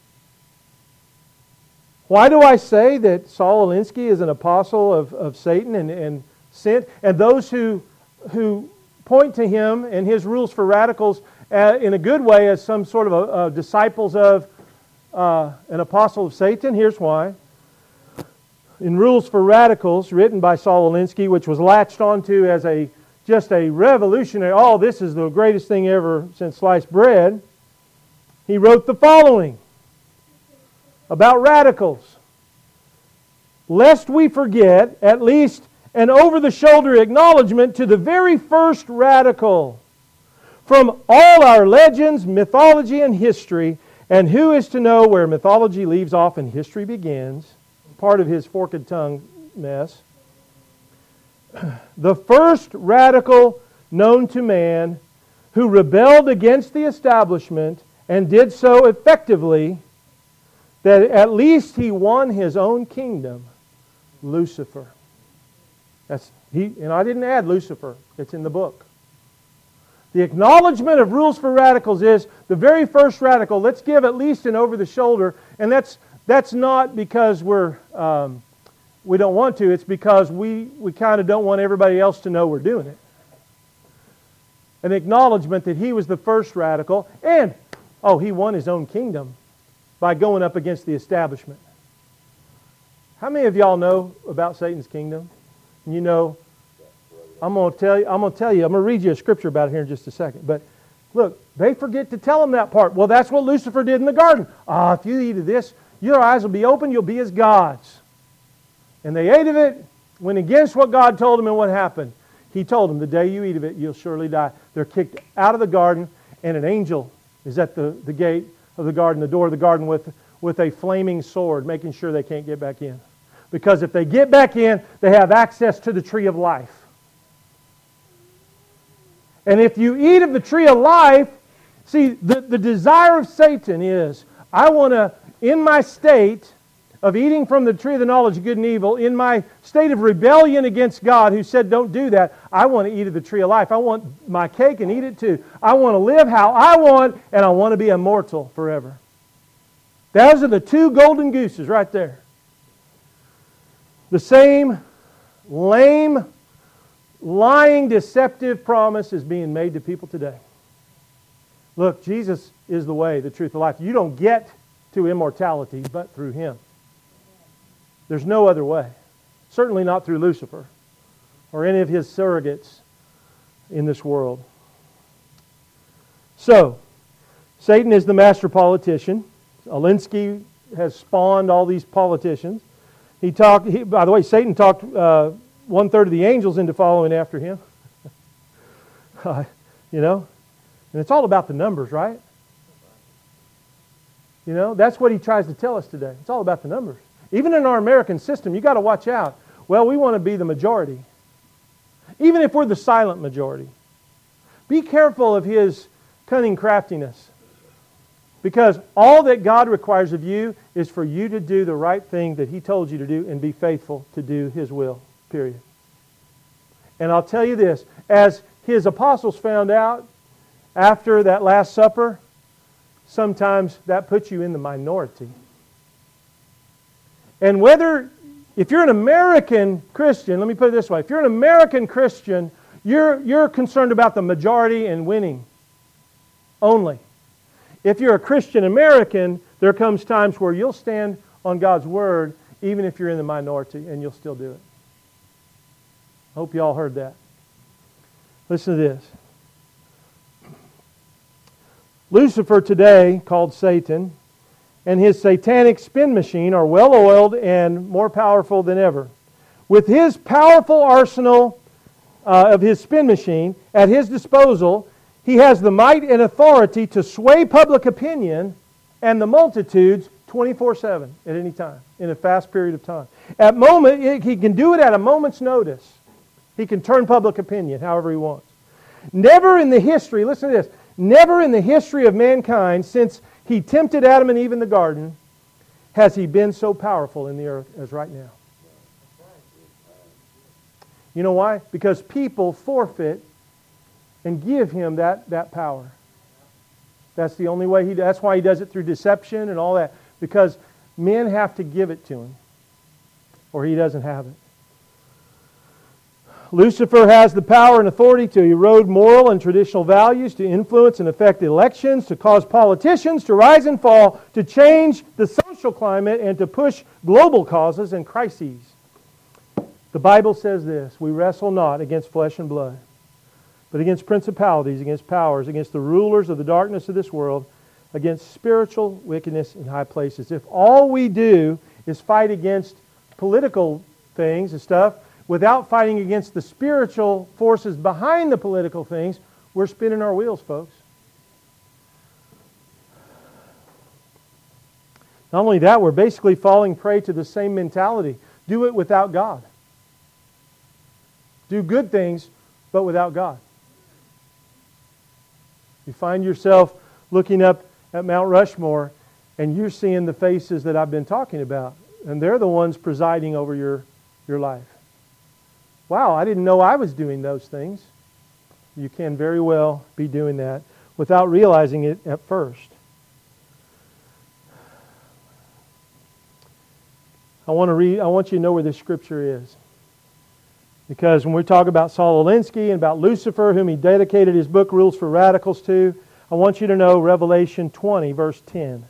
Why do I say that Saul Alinsky is an apostle of, of Satan and, and sent? And those who, who point to him and his rules for radicals uh, in a good way as some sort of a, uh, disciples of uh, an apostle of Satan? Here's why. In Rules for Radicals, written by Saul Alinsky, which was latched onto as a just a revolutionary, oh, this is the greatest thing ever since sliced bread, he wrote the following about radicals. Lest we forget, at least an over-the-shoulder acknowledgement to the very first radical. From all our legends, mythology, and history, and who is to know where mythology leaves off and history begins, part of his forked tongue mess. The first radical known to man who rebelled against the establishment and did so effectively that at least he won his own kingdom, Lucifer. That's he, and I didn't add Lucifer. It's in the book. The acknowledgement of Rules for Radicals is the very first radical. Let's give at least an over the shoulder, and that's That's not because we're um, we don't want to. It's because we, we kind of don't want everybody else to know we're doing it. An acknowledgement that he was the first radical, and oh, he won his own kingdom by going up against the establishment. How many of y'all know about Satan's kingdom? And you know, I'm going to tell you. I'm going to tell you. I'm going to read you a scripture about it here in just a second. But look, they forget to tell them that part. Well, that's what Lucifer did in the garden. Ah, if you eat of this, your eyes will be open, you'll be as gods. And they ate of it, went against what God told them, and what happened? He told them, the day you eat of it, you'll surely die. They're kicked out of the garden, and an angel is at the, the gate of the garden, the door of the garden with, with a flaming sword, making sure they can't get back in. Because if they get back in, they have access to the tree of life. And if you eat of the tree of life, see, the, the desire of Satan is, I want to, in my state of eating from the tree of the knowledge of good and evil, in my state of rebellion against God who said don't do that, I want to eat of the tree of life. I want my cake and eat it too. I want to live how I want, and I want to be immortal forever. Those are the two golden gooses right there. The same lame, lying, deceptive promise is being made to people today. Look, Jesus is the way, the truth, the life. You don't get to immortality but through Him. There's no other way. Certainly not through Lucifer or any of his surrogates in this world. So, Satan is the master politician. Alinsky has spawned all these politicians. He talked. He, by the way, Satan talked uh, one third of the angels into following after him. uh, you know, and it's all about the numbers, right? You know, that's what he tries to tell us today. It's all about the numbers. Even in our American system, you got to watch out. Well, we want to be the majority. Even if we're the silent majority. Be careful of his cunning craftiness. Because all that God requires of you is for you to do the right thing that He told you to do and be faithful to do His will. Period. And I'll tell you this, as His apostles found out after that Last Supper, sometimes that puts you in the minority. And whether, if you're an American Christian, let me put it this way, if you're an American Christian, you're, you're concerned about the majority and winning only. If you're a Christian American, there comes times where you'll stand on God's Word even if you're in the minority, and you'll still do it. I hope you all heard that. Listen to this. Lucifer today, called Satan, and his satanic spin machine are well-oiled and more powerful than ever. With his powerful arsenal uh, of his spin machine at his disposal, he has the might and authority to sway public opinion and the multitudes twenty-four seven at any time, in a fast period of time. At moment, he can do it at a moment's notice. He can turn public opinion however he wants. Never in the history, listen to this, never in the history of mankind since he tempted Adam and Eve in the garden has he been so powerful in the earth as right now. You know why? Because people forfeit and give him that, that power. That's the only way he does. That's why he does it through deception and all that. Because men have to give it to him, or he doesn't have it. Lucifer has the power and authority to erode moral and traditional values, to influence and affect elections, to cause politicians to rise and fall, to change the social climate, and to push global causes and crises. The Bible says this, we wrestle not against flesh and blood, but against principalities, against powers, against the rulers of the darkness of this world, against spiritual wickedness in high places. If all we do is fight against political things and stuff, without fighting against the spiritual forces behind the political things, we're spinning our wheels, folks. Not only that, we're basically falling prey to the same mentality. Do it without God. Do good things, but without God. You find yourself looking up at Mount Rushmore, and you're seeing the faces that I've been talking about. And they're the ones presiding over your, your life. Wow, I didn't know I was doing those things. You can very well be doing that without realizing it at first. I want to read. I want you to know where this scripture is. Because when we talk about Saul Alinsky and about Lucifer, whom he dedicated his book Rules for Radicals to, I want you to know Revelation twenty, verse ten.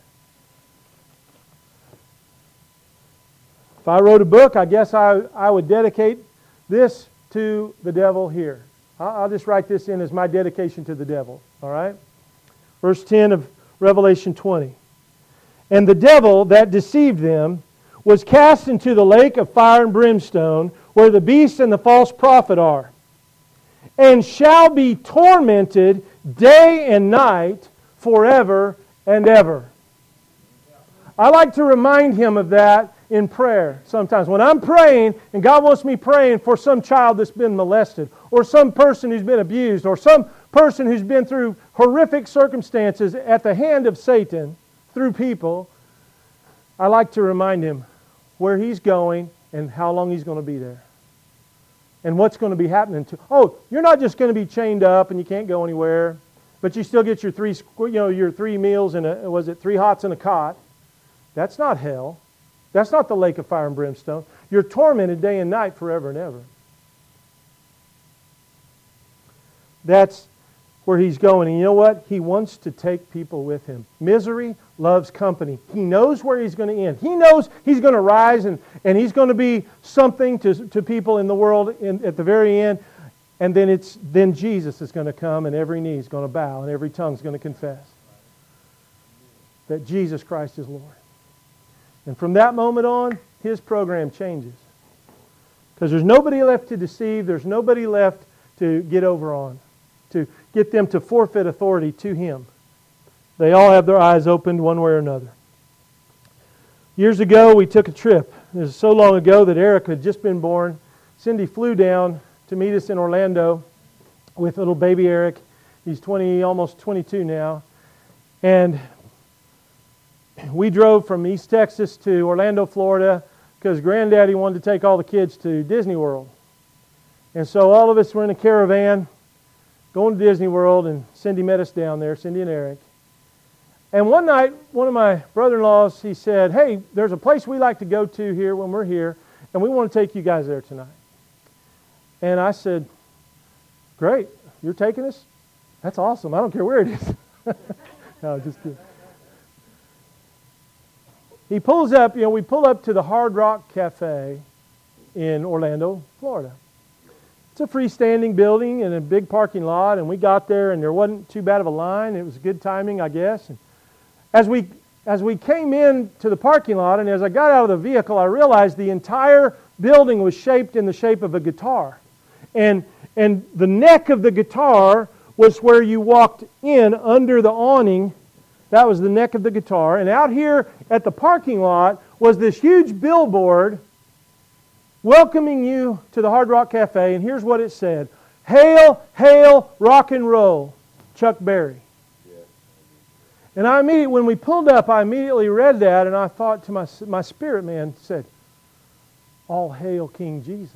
If I wrote a book, I guess I, I would dedicate this to the devil here. I'll just write this in as my dedication to the devil. All right? Verse ten of Revelation twenty. And the devil that deceived them was cast into the lake of fire and brimstone, where the beast and the false prophet are, and shall be tormented day and night forever and ever. I like to remind him of that in prayer sometimes. When I'm praying and God wants me praying for some child that's been molested, or some person who's been abused, or some person who's been through horrific circumstances at the hand of Satan through people, I like to remind him where he's going and how long he's going to be there. And what's going to be happening to... Oh, you're not just going to be chained up and you can't go anywhere, but you still get your three, you know, your three meals and a, was it three hots and a cot? That's not hell. That's not the lake of fire and brimstone. You're tormented day and night forever and ever. That's where he's going. And you know what? He wants to take people with him. Misery loves company. He knows where he's going to end. He knows he's going to rise and, and he's going to be something to, to people in the world in, at the very end. And then it's then Jesus is going to come and every knee is going to bow and every tongue is going to confess that Jesus Christ is Lord. And from that moment on, his program changes. Because there's nobody left to deceive. There's nobody left to get over on. To get them to forfeit authority to him. They all have their eyes opened one way or another. Years ago, we took a trip. It was so long ago that Eric had just been born. Cindy flew down to meet us in Orlando with little baby Eric. He's twenty, almost twenty-two now. And we drove from East Texas to Orlando, Florida, because Granddaddy wanted to take all the kids to Disney World. And so all of us were in a caravan going to Disney World, and Cindy met us down there, Cindy and Eric. And one night, one of my brother-in-laws, he said, hey, there's a place we like to go to here when we're here, and we want to take you guys there tonight. And I said, great, you're taking us? That's awesome. I don't care where it is. No, just kidding. He pulls up, you know, we pull up to the Hard Rock Cafe in Orlando, Florida. It's a freestanding building in a big parking lot, and we got there, and there wasn't too bad of a line. It was good timing, I guess. And as we as we came in to the parking lot, and as I got out of the vehicle, I realized the entire building was shaped in the shape of a guitar. And and the neck of the guitar was where you walked in under the awning. That was the neck of the guitar. And out here at the parking lot was this huge billboard welcoming you to the Hard Rock Cafe. And here's what it said. Hail, hail, rock and roll, Chuck Berry. And I immediately, when we pulled up, I immediately read that, and I thought to my, my spirit man said, all hail King Jesus.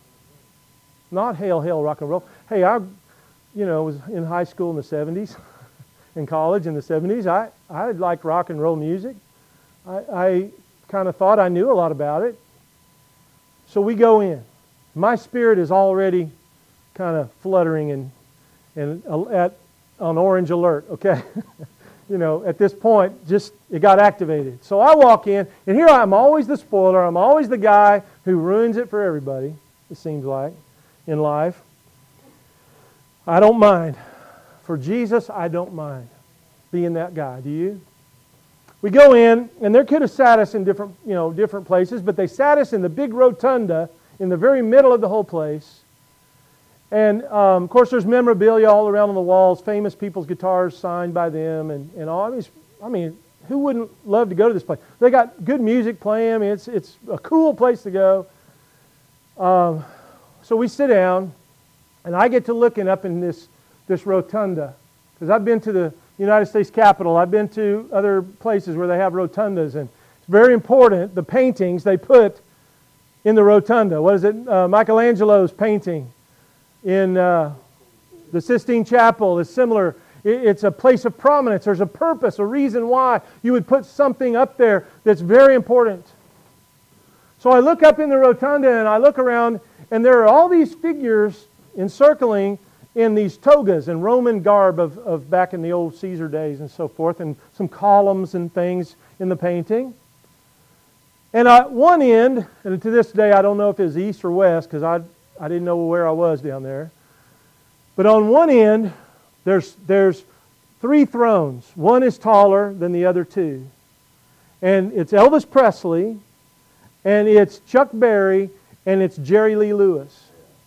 Not hail, hail, rock and roll. Hey, I, you know, was in high school in the seventies, in college in the seventies. I, I liked rock and roll music. I, I kind of thought I knew a lot about it. So we go in. My spirit is already kind of fluttering and, and at, on orange alert, okay? You know, at this point, just it got activated. So I walk in, and here I'm always the spoiler. I'm always the guy who ruins it for everybody, it seems like, in life. I don't mind. For Jesus, I don't mind being that guy. Do you? We go in, and they could have sat us in different, you know, different places, but they sat us in the big rotunda in the very middle of the whole place. And, um, of course, there's memorabilia all around on the walls, famous people's guitars signed by them, and, and all. I mean, I mean, who wouldn't love to go to this place? They got good music playing. I mean, it's, it's a cool place to go. Um, so we sit down, and I get to looking up in this, this rotunda, because I've been to the United States Capitol. I've been to other places where they have rotundas, and it's very important, the paintings they put in the rotunda. What is it? Uh, Michelangelo's painting in uh, the Sistine Chapel is similar. It, it's a place of prominence. There's a purpose, a reason why you would put something up there that's very important. So I look up in the rotunda and I look around, and there are all these figures encircling in these togas and Roman garb of, of back in the old Caesar days and so forth, and some columns and things in the painting. And at one end, and to this day I don't know if it's east or west because I I didn't know where I was down there. But on one end, there's there's three thrones. One is taller than the other two. And it's Elvis Presley, and it's Chuck Berry, and it's Jerry Lee Lewis.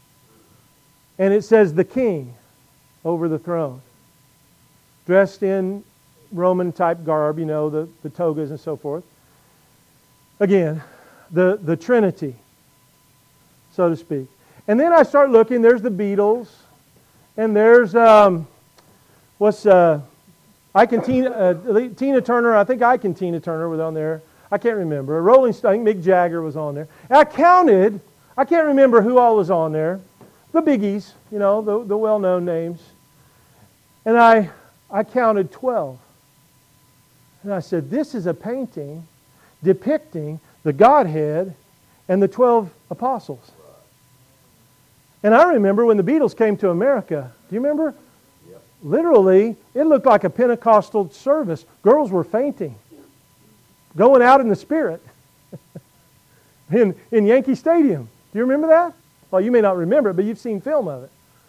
And it says the King over the throne. Dressed in Roman type garb, you know, the, the togas and so forth. Again, the, the Trinity, so to speak. And then I start looking, there's the Beatles, and there's, um, what's, uh, Ike and Tina, uh, Tina Turner, I think Ike and Tina Turner was on there. I can't remember. Rolling Stone, I think Mick Jagger was on there. And I counted, I can't remember who all was on there. The biggies, you know, the, the well-known names. And I, I counted twelve. And I said, this is a painting depicting the Godhead and the twelve apostles. And I remember when the Beatles came to America. Do you remember? Yep. Literally, it looked like a Pentecostal service. Girls were fainting. Going out in the Spirit. in, in Yankee Stadium. Do you remember that? Well, you may not remember it, but you've seen film of it.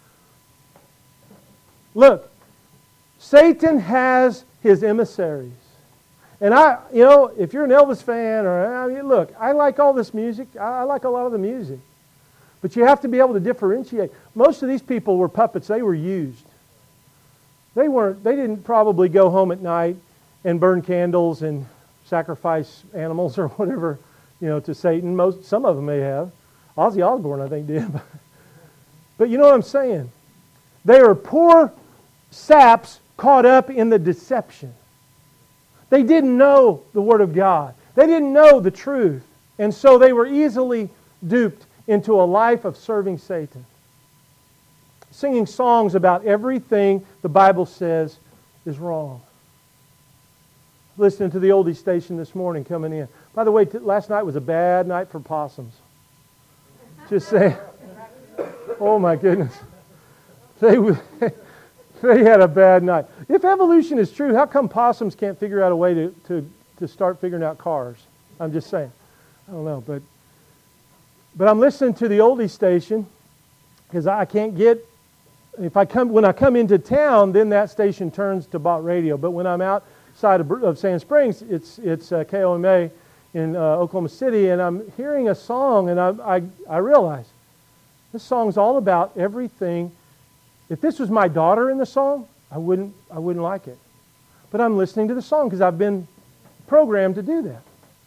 Look, Satan has his emissaries. And I, you know, if you're an Elvis fan, or I mean, look, I like all this music. I, I like a lot of the music. But you have to be able to differentiate. Most of these people were puppets. They were used. They weren't. They didn't probably go home at night and burn candles and sacrifice animals or whatever, you know, to Satan. Most, some of them may have. Ozzy Osbourne, I think, did. But you know what I'm saying? They are poor saps caught up in the deception. They didn't know the Word of God. They didn't know the truth. And so they were easily duped into a life of serving Satan. Singing songs about everything the Bible says is wrong. Listening to the oldie station this morning coming in. By the way, t- last night was a bad night for possums. Just saying. Oh my goodness. They they had a bad night. If evolution is true, how come possums can't figure out a way to, to, to start figuring out cars? I'm just saying. I don't know, but but I'm listening to the oldie station because I can't get if I come when I come into town, then that station turns to Bott Radio. But when I'm outside of, of Sand Springs, it's it's uh, K O M A in uh, Oklahoma City, and I'm hearing a song, and I, I I realize this song's all about everything. If this was my daughter in the song, I wouldn't I wouldn't like it. But I'm listening to the song because I've been programmed to do that.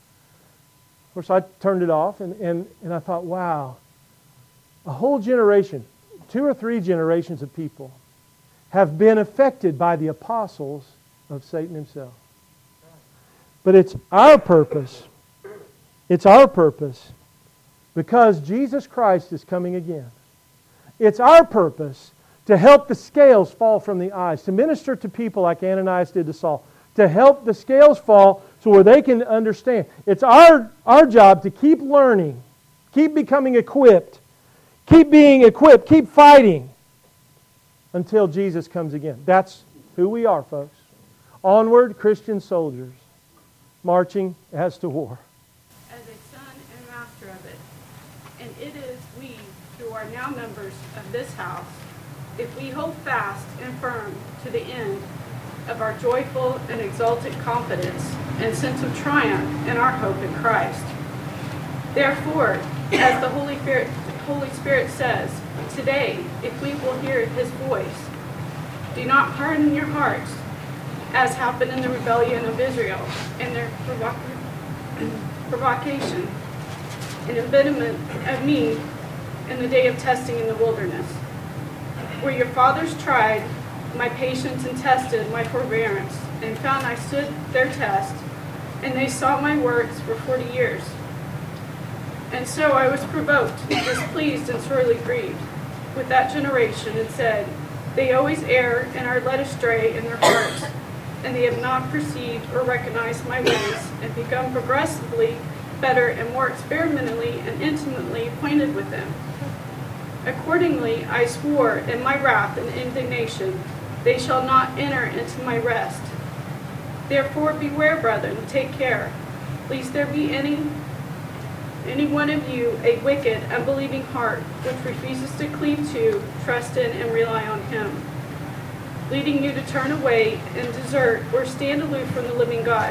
Of course, I turned it off, and, and, and I thought, wow, a whole generation, two or three generations of people have been affected by the apostles of Satan himself. But it's our purpose, it's our purpose, because Jesus Christ is coming again. It's our purpose to help the scales fall from the eyes, to minister to people like Ananias did to Saul, to help the scales fall so where they can understand. It's our, our job to keep learning, keep becoming equipped, keep being equipped, keep fighting until Jesus comes again. That's who we are, folks. Onward, Christian soldiers, marching as to war. As a son and master of it. And it is we who are now members of this house, if we hold fast and firm to the end of our joyful and exalted confidence and sense of triumph in our hope in Christ. Therefore, as the Holy Spirit, Holy Spirit says, today, if we will hear His voice, do not harden your hearts, as happened in the rebellion of Israel and their provoc- provocation and embitterment of me in the day of testing in the wilderness, where your fathers tried my patience and tested my forbearance, and found I stood their test, and they saw my works for forty years. And so I was provoked, displeased, and sorely grieved with that generation, and said, they always err and are led astray in their hearts, and they have not perceived or recognized my ways, and become progressively better and more experimentally and intimately acquainted with them. Accordingly, I swore in my wrath and indignation, they shall not enter into my rest. Therefore beware, brethren, take care, lest there be any any one of you a wicked, unbelieving heart, which refuses to cleave to, trust in, and rely on Him, leading you to turn away and desert or stand aloof from the living God.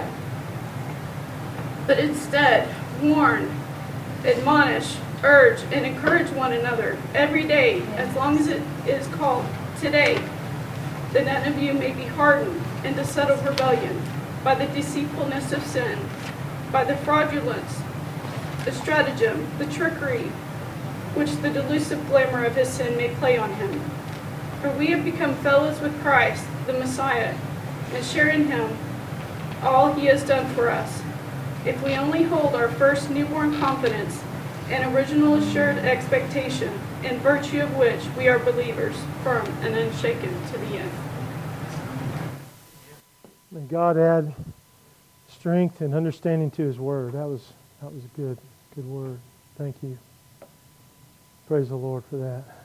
But instead, warn, admonish, urge, and encourage one another every day, as long as it is called today, that none of you may be hardened into settled rebellion by the deceitfulness of sin, by the fraudulence, the stratagem, the trickery, which the delusive glamour of his sin may play on him. For we have become fellows with Christ, the Messiah, and share in Him all He has done for us, if we only hold our first newborn confidence and original assured expectation, in virtue of which we are believers, firm and unshaken to the end. May God add strength and understanding to His Word. That was that was a good, good word. Thank you. Praise the Lord for that.